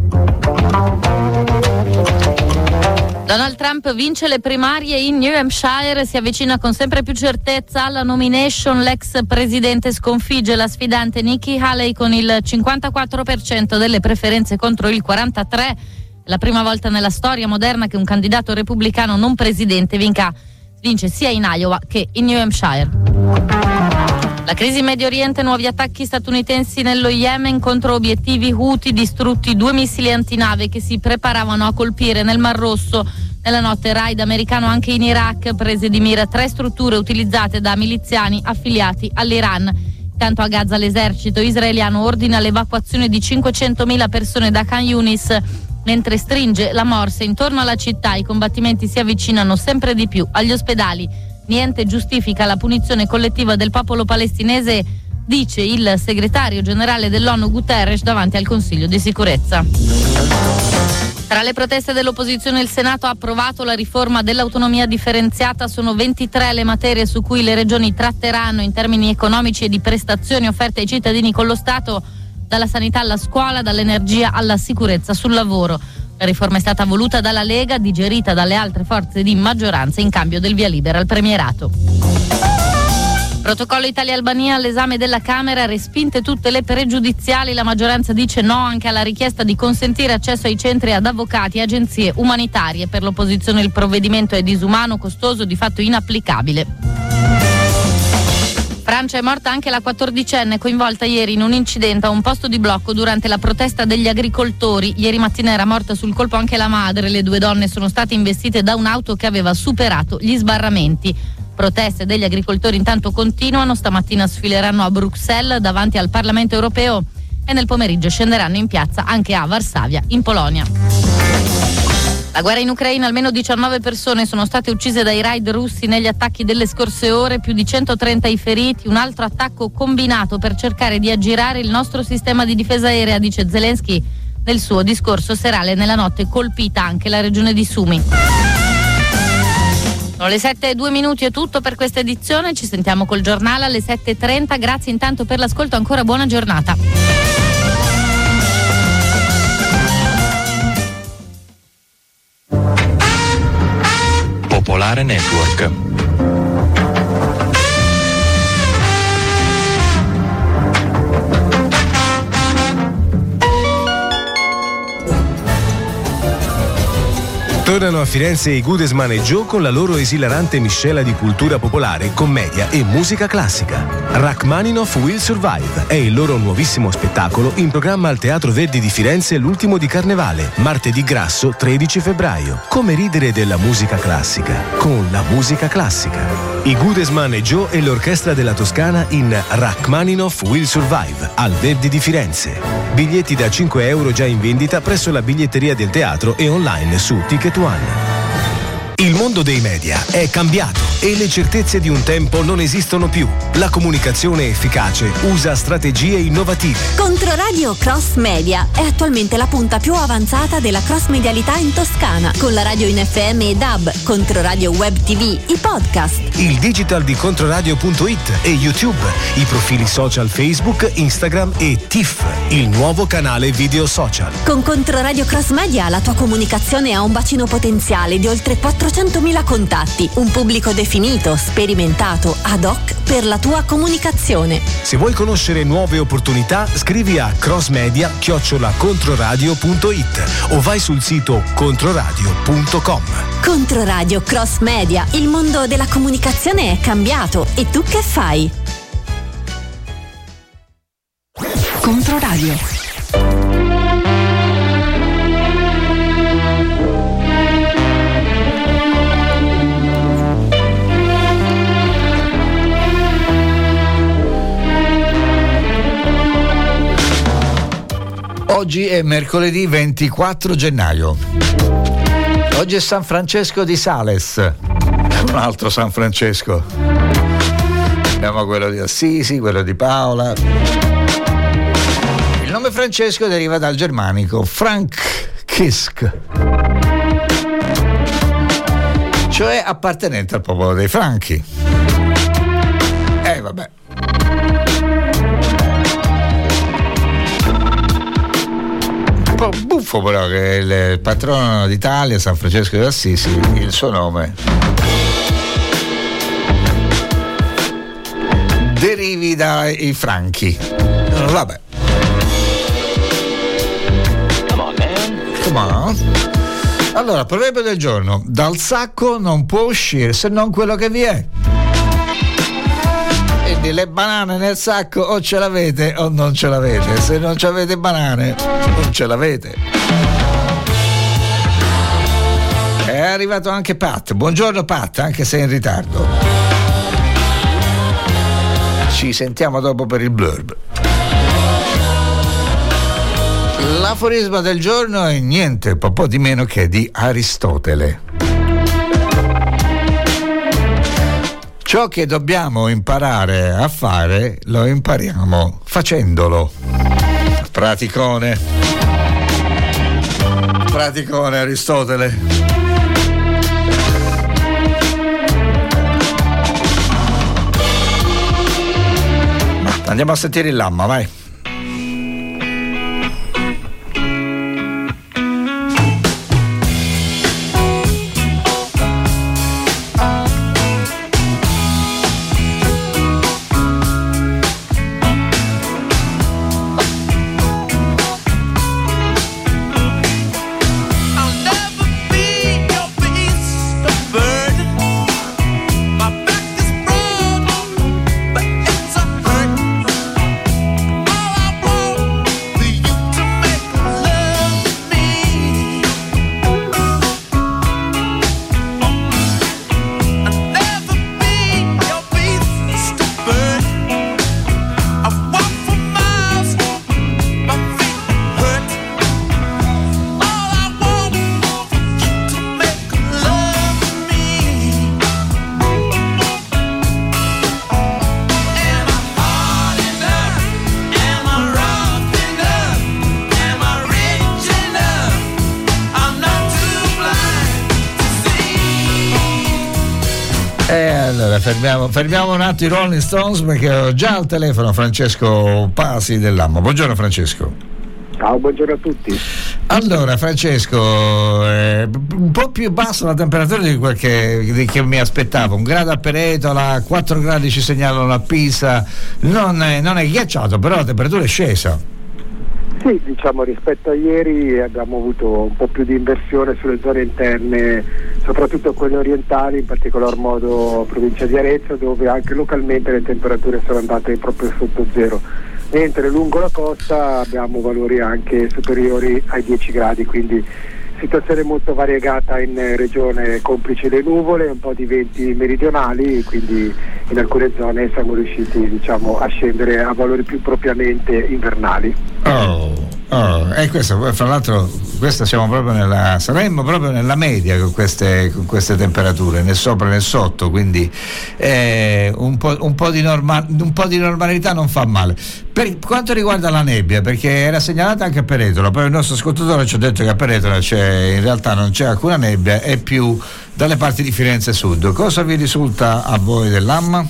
Donald Trump vince le primarie in New Hampshire, si avvicina con sempre più certezza alla nomination, l'ex presidente sconfigge la sfidante Nikki Haley con il cinquantaquattro per cento delle preferenze contro il quarantatré per cento. La prima volta nella storia moderna che un candidato repubblicano non presidente vinca, vince sia in Iowa che in New Hampshire. La crisi in Medio Oriente, nuovi attacchi statunitensi nello Yemen contro obiettivi Houthi, distrutti due missili antinave che si preparavano a colpire nel Mar Rosso. Nella notte raid americano anche in Iraq, prese di mira tre strutture utilizzate da miliziani affiliati all'Iran. Intanto a Gaza l'esercito israeliano ordina l'evacuazione di cinquecentomila persone da Khan Yunis, mentre stringe la morsa intorno alla città. I combattimenti si avvicinano sempre di più agli ospedali. Niente giustifica la punizione collettiva del popolo palestinese, dice il segretario generale dell'ONU Guterres davanti al Consiglio di sicurezza. Tra le proteste dell'opposizione il Senato ha approvato la riforma dell'autonomia differenziata. Sono ventitré le materie su cui le regioni tratteranno in termini economici e di prestazioni offerte ai cittadini con lo Stato, dalla sanità alla scuola, dall'energia alla sicurezza sul lavoro. La riforma è stata voluta dalla Lega, digerita dalle altre forze di maggioranza in cambio del via libera al premierato. Protocollo Italia-Albania all'esame della Camera, respinte tutte le pregiudiziali. La maggioranza dice no anche alla richiesta di consentire accesso ai centri ad avvocati e agenzie umanitarie. Per l'opposizione il provvedimento è disumano, costoso, di fatto inapplicabile. Francia è morta anche la quattordicenne coinvolta ieri in un incidente a un posto di blocco durante la protesta degli agricoltori. Ieri mattina era morta sul colpo anche la madre. Le due donne sono state investite da un'auto che aveva superato gli sbarramenti. Proteste degli agricoltori intanto continuano. Stamattina sfileranno a Bruxelles davanti al Parlamento europeo e nel pomeriggio scenderanno in piazza anche a Varsavia, in Polonia. La guerra in Ucraina, almeno diciannove persone sono state uccise dai raid russi negli attacchi delle scorse ore, più di centotrenta i feriti, un altro attacco combinato per cercare di aggirare il nostro sistema di difesa aerea, dice Zelensky nel suo discorso serale. Nella notte colpita anche la regione di Sumi. Sono le sette e due minuti, è tutto per questa edizione, ci sentiamo col giornale alle sette e trenta, grazie intanto per l'ascolto, ancora buona giornata. Popolare Network. Tornano a Firenze i Goodesman e Joe con la loro esilarante miscela di cultura popolare, commedia e musica classica. Rachmaninoff Will Survive è il loro nuovissimo spettacolo in programma al Teatro Verdi di Firenze l'ultimo di Carnevale, martedì grasso tredici febbraio. Come ridere della musica classica con la musica classica. I Goodesman e Joe e l'Orchestra della Toscana in Rachmaninoff Will Survive al Verdi di Firenze. Biglietti da cinque euro già in vendita presso la biglietteria del teatro e online su Ticket One. Il mondo dei media è cambiato e le certezze di un tempo non esistono più. La comunicazione efficace usa strategie innovative. Controradio Cross Media è attualmente la punta più avanzata della cross medialità in Toscana, con la radio in F M e D A B, Controradio Web T V, i podcast, il digital di controradio punto it e YouTube, i profili social Facebook, Instagram e T I F, il nuovo canale video social. Con Controradio Cross Media la tua comunicazione ha un bacino potenziale di oltre quattrocentomila contatti, un pubblico definito, sperimentato, ad hoc per la tua comunicazione. Se vuoi conoscere nuove opportunità, scrivi a crossmedia chiocciola controradio punto it o vai sul sito controradio punto com. Controradio Cross Media, il mondo della comunicazione è cambiato e tu che fai? Controradio. Oggi è mercoledì ventiquattro gennaio. Oggi è San Francesco di Sales. Un altro San Francesco. Abbiamo quello di Assisi, quello di Paola. Il nome Francesco deriva dal germanico Frankisk, cioè appartenente al popolo dei Franchi. Eh vabbè. Un po' buffo però che il patrono d'Italia, San Francesco di Assisi, il suo nome derivi dai Franchi. Vabbè. Come on. Allora, proverbio del giorno: dal sacco non può uscire se non quello che vi è. Quindi le banane nel sacco o ce l'avete o non ce l'avete. Se non ci avete banane non ce l'avete. È arrivato anche Pat. Buongiorno Pat, anche se in ritardo. Ci sentiamo dopo per il blurb. L'aforisma del giorno è niente po' po' di meno che di Aristotele. Ciò che dobbiamo imparare a fare lo impariamo facendolo. Praticone. Praticone Aristotele. Andiamo a sentire il Lamma, vai. It's Allora fermiamo, fermiamo un attimo i Rolling Stones perché ho già al telefono Francesco Pasi dell'Ammo. Buongiorno Francesco. Ciao, buongiorno a tutti. Allora Francesco, eh, un po' più bassa la temperatura di quel che, di che mi aspettavo, un grado a Peretola, quattro gradi ci segnalano a Pisa, non è, non è ghiacciato, però la temperatura è scesa. Sì, diciamo rispetto a ieri abbiamo avuto un po' più di inversione sulle zone interne, soprattutto quelle orientali, in particolar modo provincia di Arezzo, dove anche localmente le temperature sono andate proprio sotto zero, mentre lungo la costa abbiamo valori anche superiori ai dieci gradi, quindi situazione molto variegata in regione, complice le nuvole, un po' di venti meridionali, quindi in alcune zone siamo riusciti, diciamo, a scendere a valori più propriamente invernali. Oh, oh, e questo, fra l'altro, questa siamo proprio nella, saremmo proprio nella media con queste, con queste temperature, né sopra né sotto, quindi eh, un, po', un, po di norma, un po' di normalità non fa male. Per quanto riguarda la nebbia, perché era segnalata anche a Peretola, poi il nostro ascoltatore ci ha detto che a Peretola c'è, in realtà non c'è alcuna nebbia, è più dalle parti di Firenze Sud. Cosa vi risulta a voi dell'Amma?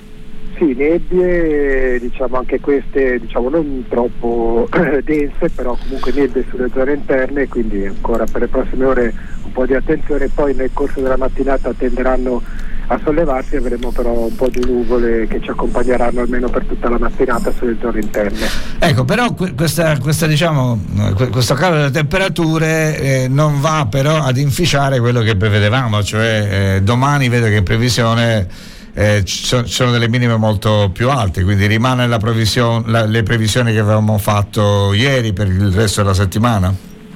Sì, nebbie, diciamo anche queste, diciamo non troppo dense, però comunque nebbie sulle zone interne, quindi ancora per le prossime ore un po' di attenzione, poi nel corso della mattinata tenderanno a sollevarsi, avremo però un po' di nuvole che ci accompagneranno almeno per tutta la mattinata sulle zone interne. Ecco, però questa, questa diciamo, questo calo delle temperature eh, non va però ad inficiare quello che prevedevamo, cioè eh, domani vedo che in previsione Eh, ci sono delle minime molto più alte, quindi rimane la previsione, la, le previsioni che avevamo fatto ieri per il resto della settimana?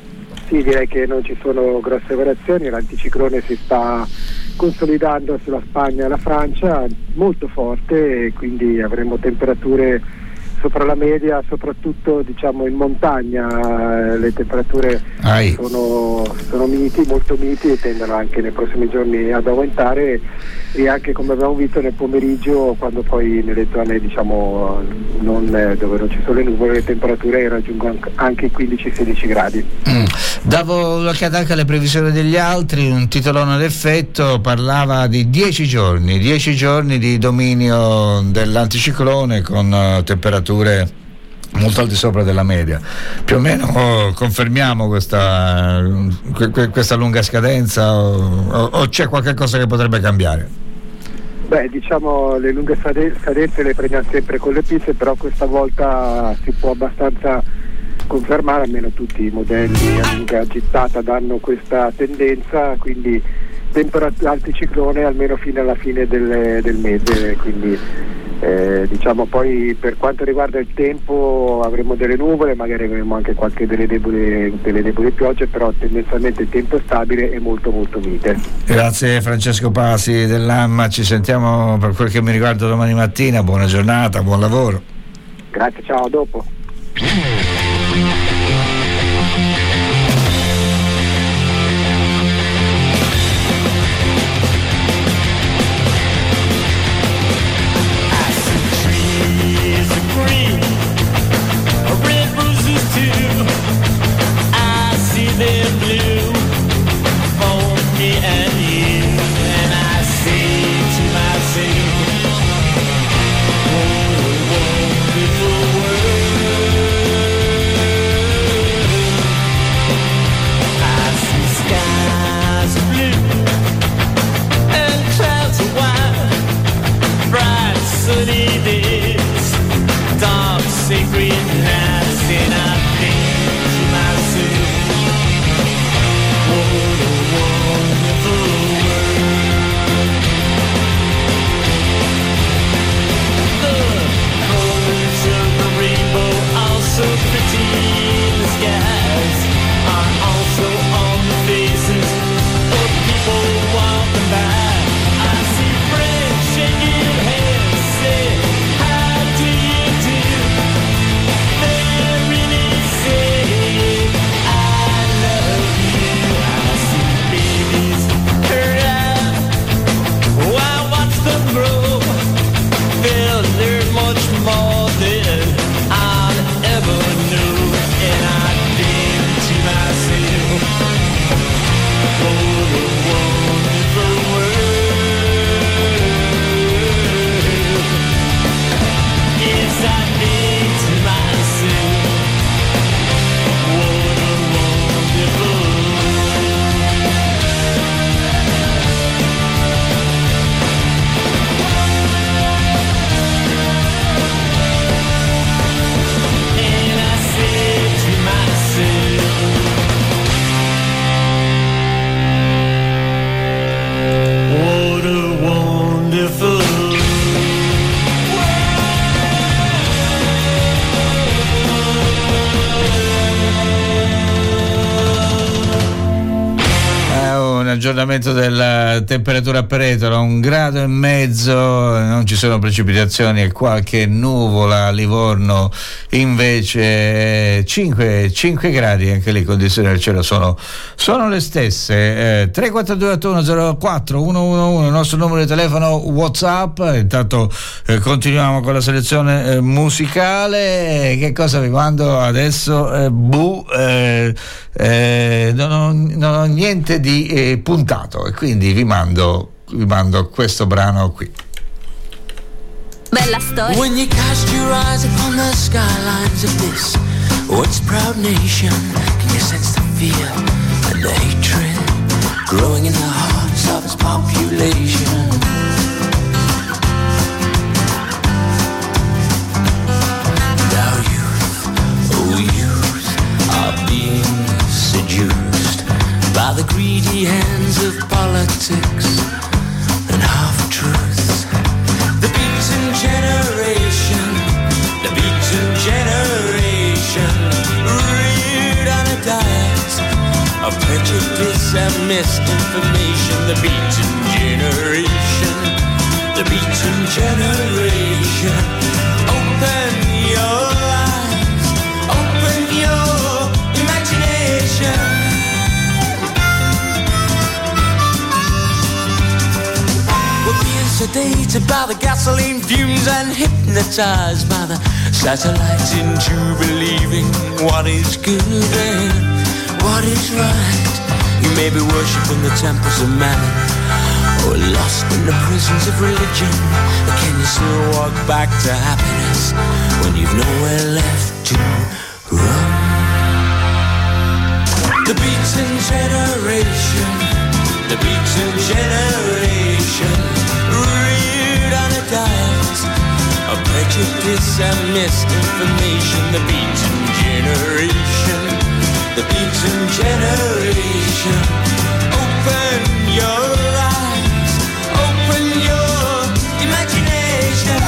Sì, direi che non ci sono grosse variazioni, l'anticiclone si sta consolidando sulla Spagna e la Francia molto forte e quindi avremo temperature sopra la media, soprattutto diciamo in montagna le temperature sono, sono miti, molto miti e tendono anche nei prossimi giorni ad aumentare, e anche come abbiamo visto nel pomeriggio, quando poi nelle zone diciamo non, dove non ci sono le nuvole, le temperature raggiungono anche i quindici sedici gradi. Mm. Davo un'occhiata anche alle previsioni degli altri, un titolone d'effetto parlava di dieci giorni, dieci giorni di dominio dell'anticiclone con uh, temperature molto al di sopra della media. Più o meno oh, confermiamo questa, que, questa lunga scadenza o, o c'è qualche cosa che potrebbe cambiare? Beh, diciamo le lunghe scadenze le prendiamo sempre con le pinze, però questa volta si può abbastanza confermare, almeno tutti i modelli a lunga gittata danno questa tendenza, quindi temperatura anticiclone almeno fino alla fine del, del mese, quindi eh, diciamo poi per quanto riguarda il tempo avremo delle nuvole, magari avremo anche qualche delle deboli, delle deboli piogge, però tendenzialmente il tempo è stabile e molto molto mite. Grazie Francesco Pasi dell'Amma, ci sentiamo per quel che mi riguarda domani mattina, buona giornata, buon lavoro. Grazie, ciao, a dopo. aggiornamento della temperatura a Peretola, un grado e mezzo, non ci sono precipitazioni e qualche nuvola. A Livorno invece cinque, cinque gradi, anche le condizioni del cielo sono, sono le stesse. eh, tre quattro due otto uno zero quattro uno uno uno il nostro numero di telefono WhatsApp. Intanto eh, continuiamo con la selezione eh, musicale. Che cosa vi mando adesso? Eh, bu, eh, eh, non, ho, non ho niente di eh, puntato e quindi vi mando, vi mando questo brano qui. Bella storia. When you cast your eyes upon the skylines of this once proud nation, can you sense the fear and the hatred growing in the hearts of its population? Now youth, oh youth, are being seduced by the greedy hands of politics and half-truths. The beaten generation, the beaten generation, reared on a diet of prejudice and misinformation. The beaten generation, the beaten generation. Open your eyes, open your imagination. Sedated by the gasoline fumes and hypnotized by the satellites into believing what is good and what is right. You may be worshipping the temples of mammon or lost in the prisons of religion, but can you still walk back to happiness when you've nowhere left to run? The beaten generation, the beaten generation, reared on a diet of prejudice and misinformation. The beaten generation, the beaten generation. Open your eyes, open your imagination.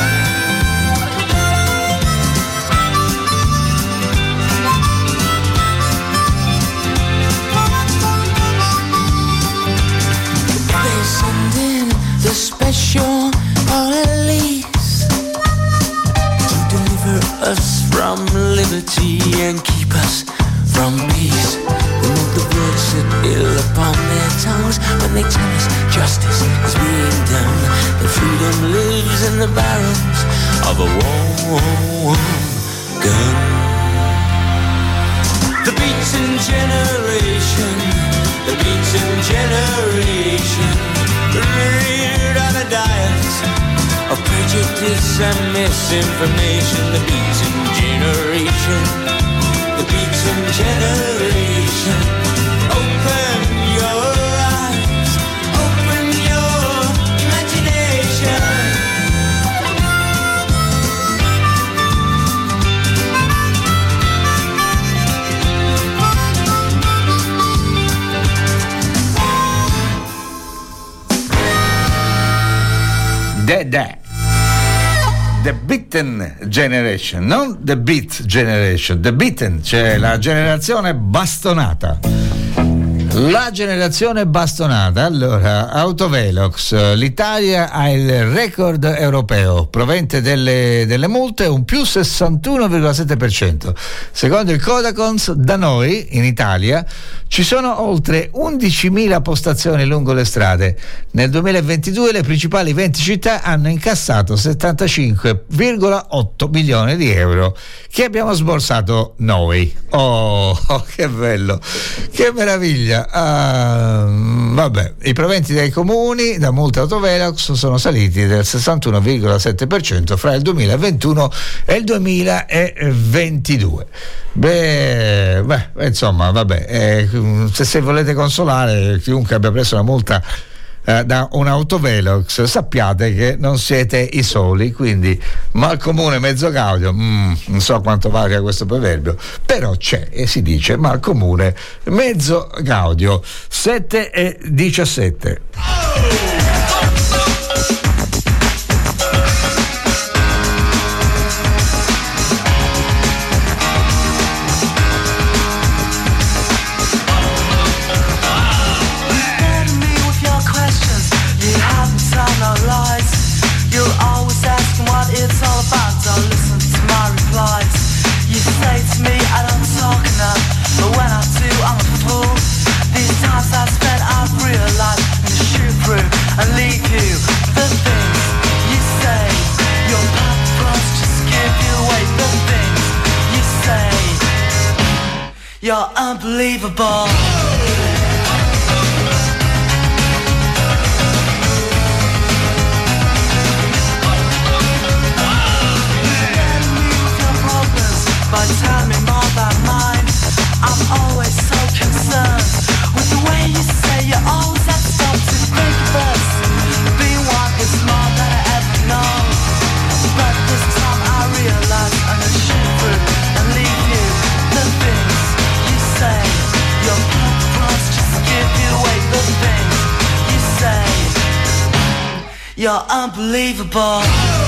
They send in the special police to deliver us from liberty and keep us from peace. Remove the words that ill upon their tongues when they tell us justice is being done, that freedom lives in the barrels of a warm gun. The beaten generation, the beaten generation, reared on a diet of prejudice and misinformation. The beaten generation, the beaten generation. Open your eyes, open your imagination. The, the, the Beaten Generation, non The Beat Generation, The Beaten, cioè la generazione bastonata. La generazione bastonata. Allora, Autovelox, l'Italia ha il record europeo provente delle, delle multe, un più sessantuno virgola sette per cento. Secondo il Codacons, da noi in Italia ci sono oltre undicimila postazioni lungo le strade. Nel duemilaventidue le principali venti città hanno incassato settantacinque virgola otto milioni di euro che abbiamo sborsato noi. Oh, oh che bello, che meraviglia. Uh, vabbè, i proventi dei comuni da multe Autovelox sono saliti del sessantuno virgola sette per cento fra il duemilaventuno e il duemilaventidue. Beh, beh insomma, vabbè, eh, se, se volete consolare chiunque abbia preso una multa eh, da un Autovelox, sappiate che non siete i soli, quindi mal comune mezzo gaudio, mm, non so quanto valga questo proverbio, però c'è e si dice mal comune mezzo gaudio. Sette e diciassette. Let me You're unbelievable. But tell me more about mine. I'm always so concerned with the way you say you always have to stop to think of us. Being one is more than I ever know. But this time I realize I'm gonna shoot through and leave you. The things you say, your purpose just give you away. The things you say, you're unbelievable.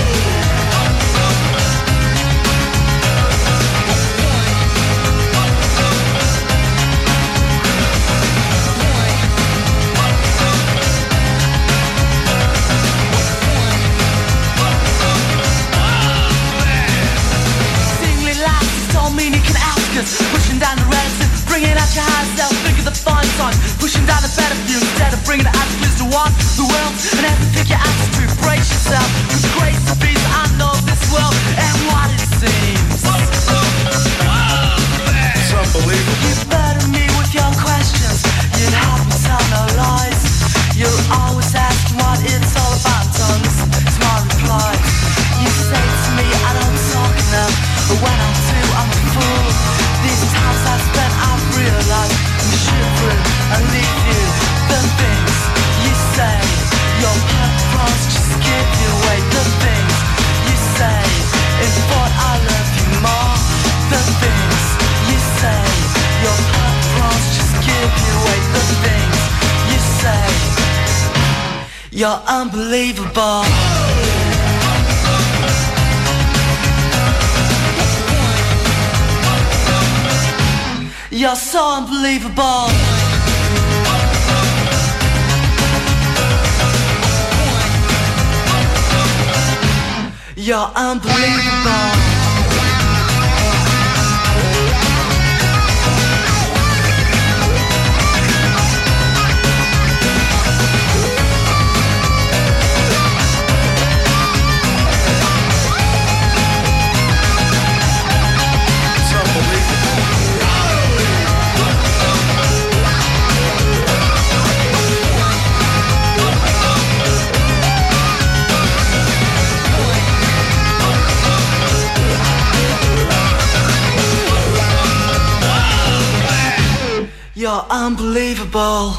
Pushing down the relative, bringing out your higher self. Think of the fun song, pushing down the better view instead of bringing the attitudes to want the world and have to pick your attitude. Brace yourself with grace to be. I know this world and what it seems. It's unbelievable. You burden me with your questions. You'd help me tell no lies. You're always asking what it's all about. Don't listen to my replies. You say to me I don't talk enough, but when I do I'm a fool. These times I've spent, I've realized I'm shivering and leave you. The things you say, your purpose just give you away. The things you say, if thought I love you more. The things you say, your purpose just give you away. The things you say, you're unbelievable. You're so unbelievable. You're unbelievable. You're unbelievable.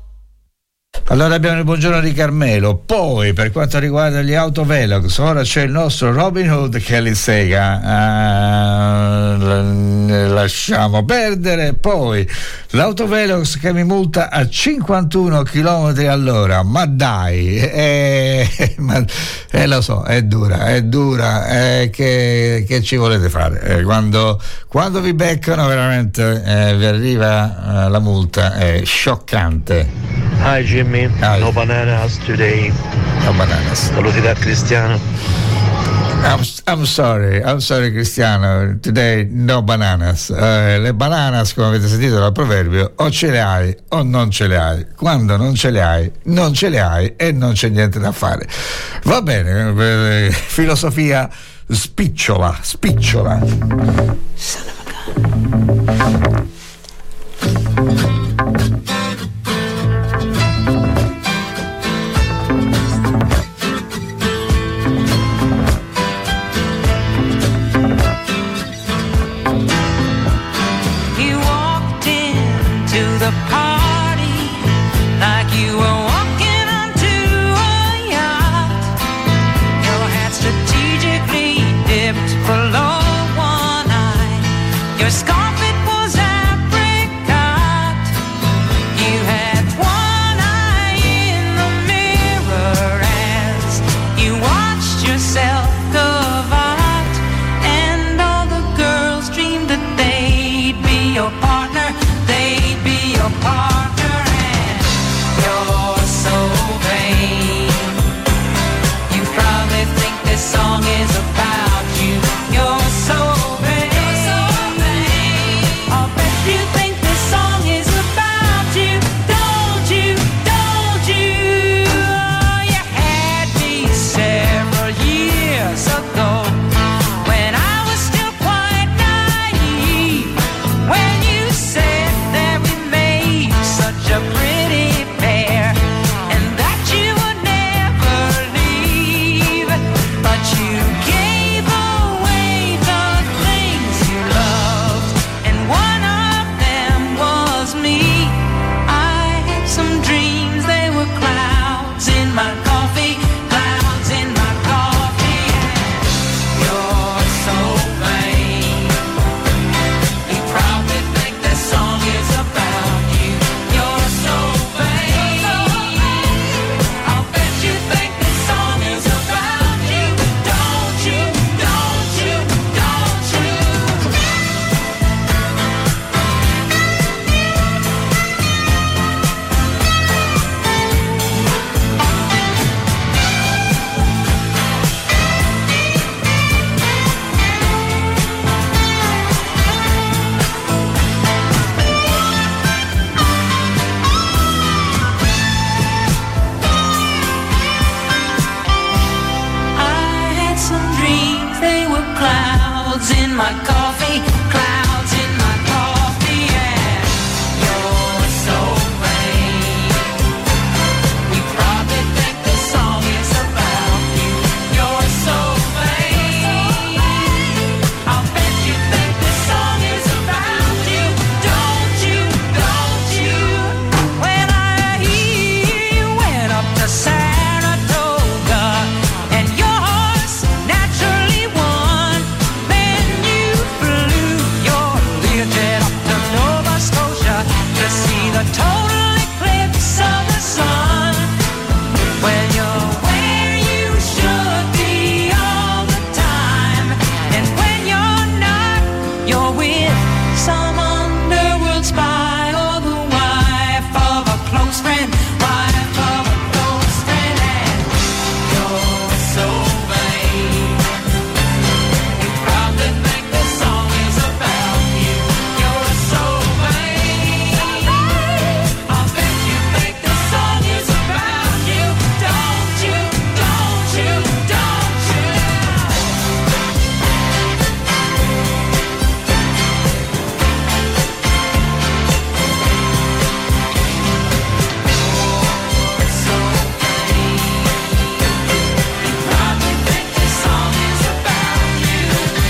Allora abbiamo il buongiorno di Carmelo. Poi per quanto riguarda gli autovelox, ora c'è il nostro Robin Hood che li sega. Ah, lasciamo perdere. Poi l'autovelox che mi multa a cinquantuno chilometri all'ora. Ma dai, eh, ma, eh, lo so, è dura, è dura. Eh, che, che ci volete fare? Eh, quando, quando vi beccano veramente eh, vi arriva eh, la multa, è scioccante. Hi Jimmy, Hi. No bananas today. No bananas. Saluti da Cristiano. I'm, I'm sorry, I'm sorry Cristiano, today no bananas. Uh, le bananas, come avete sentito dal proverbio, o ce le hai o non ce le hai. Quando non ce le hai, non ce le hai e non c'è niente da fare. Va bene, eh, filosofia spicciola, spicciola. Son of a gun. Song is about you. You're so vain. my coffee, clouds in my coffee, and you're so vain. You probably think this song is about you. You're so vain. I'll bet you think this song is about you. Don't you, don't you? When I hear you went up to Saratoga and your horse naturally won, then you flew your Learjet up to Nova Scotia to see the total eclipse of the sun. When you're where you should be all the time, and when you're not, you're with some underworld spy or the wife of a close friend, wife of a close friend, and you're so vain. You probably think this song is about you. You're so vain. I'll bet you think this song is about you. Don't you, don't you, don't you? So vain. You probably think this song is about you.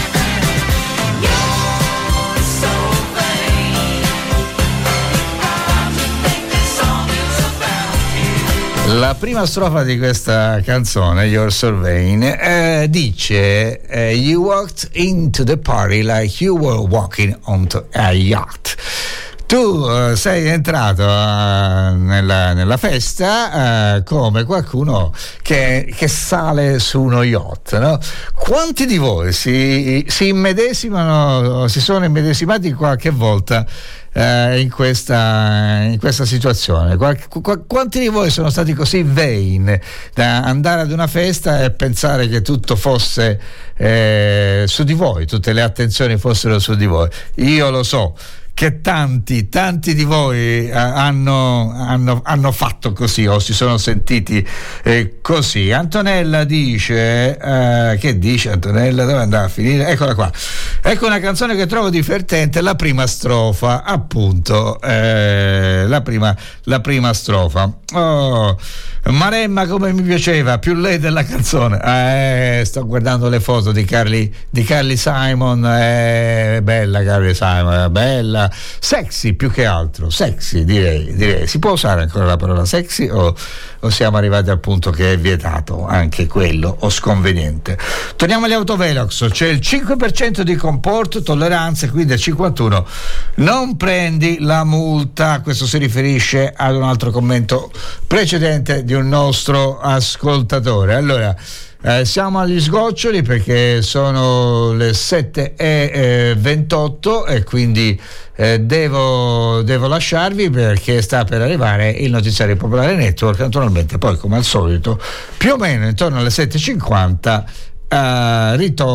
You're so vain. You probably think this song is about you. La prima strofa di questa canzone, Your Surveying, eh, dice eh, You walked into the party like you were walking onto a yacht. Tu eh, sei entrato eh, nella, nella festa eh, come qualcuno che, che sale su uno yacht, no? Quanti di voi si, si immedesimano, si sono immedesimati qualche volta eh, in questa, in questa situazione? Qual, qu- quanti di voi sono stati così vain da andare ad una festa e pensare che tutto fosse eh, su di voi, tutte le attenzioni fossero su di voi? Io lo so che tanti, tanti di voi eh, hanno, hanno, hanno fatto così o si sono sentiti eh, così. Antonella dice, eh, che dice Antonella? Dove andava a finire? Eccola qua. Ecco una canzone che trovo divertente, la prima strofa, appunto, eh, la, prima, la prima strofa. Oh, Maremma come mi piaceva, più lei della canzone. Eh, sto guardando le foto di Carly, di Carly Simon, è bella Carly Simon, è bella. Sexy più che altro, sexy direi, direi. Si può usare ancora la parola sexy o, o siamo arrivati al punto che è vietato anche quello o sconveniente? Torniamo agli autovelox, c'è il cinque per cento di comporto, tolleranze, quindi al cinquantuno non prendi la multa. Questo si riferisce ad un altro commento precedente di un nostro ascoltatore. Allora, Eh, siamo agli sgoccioli perché sono le sette e ventotto e quindi eh, devo, devo lasciarvi perché sta per arrivare il notiziario Popolare Network. Naturalmente poi, come al solito, più o meno intorno alle sette e cinquanta eh,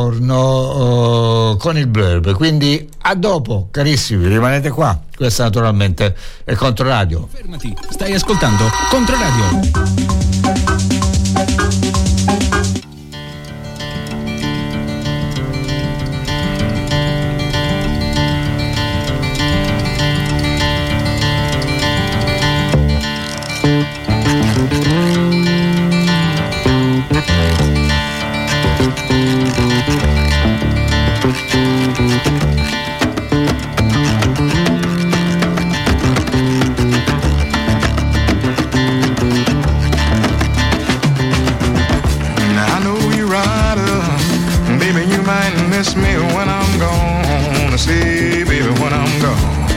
ritorno uh, con il blurb, quindi a dopo carissimi, rimanete qua. Questa naturalmente è Controradio. Fermati, stai ascoltando Controradio. Miss me when I'm gone, see, baby, when I'm gone.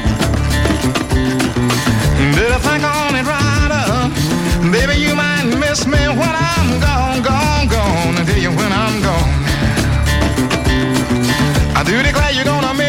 Did I think on it right up? Baby, you might miss me when I'm gone, gone, gone. I tell you when I'm gone. I do declare you're gonna miss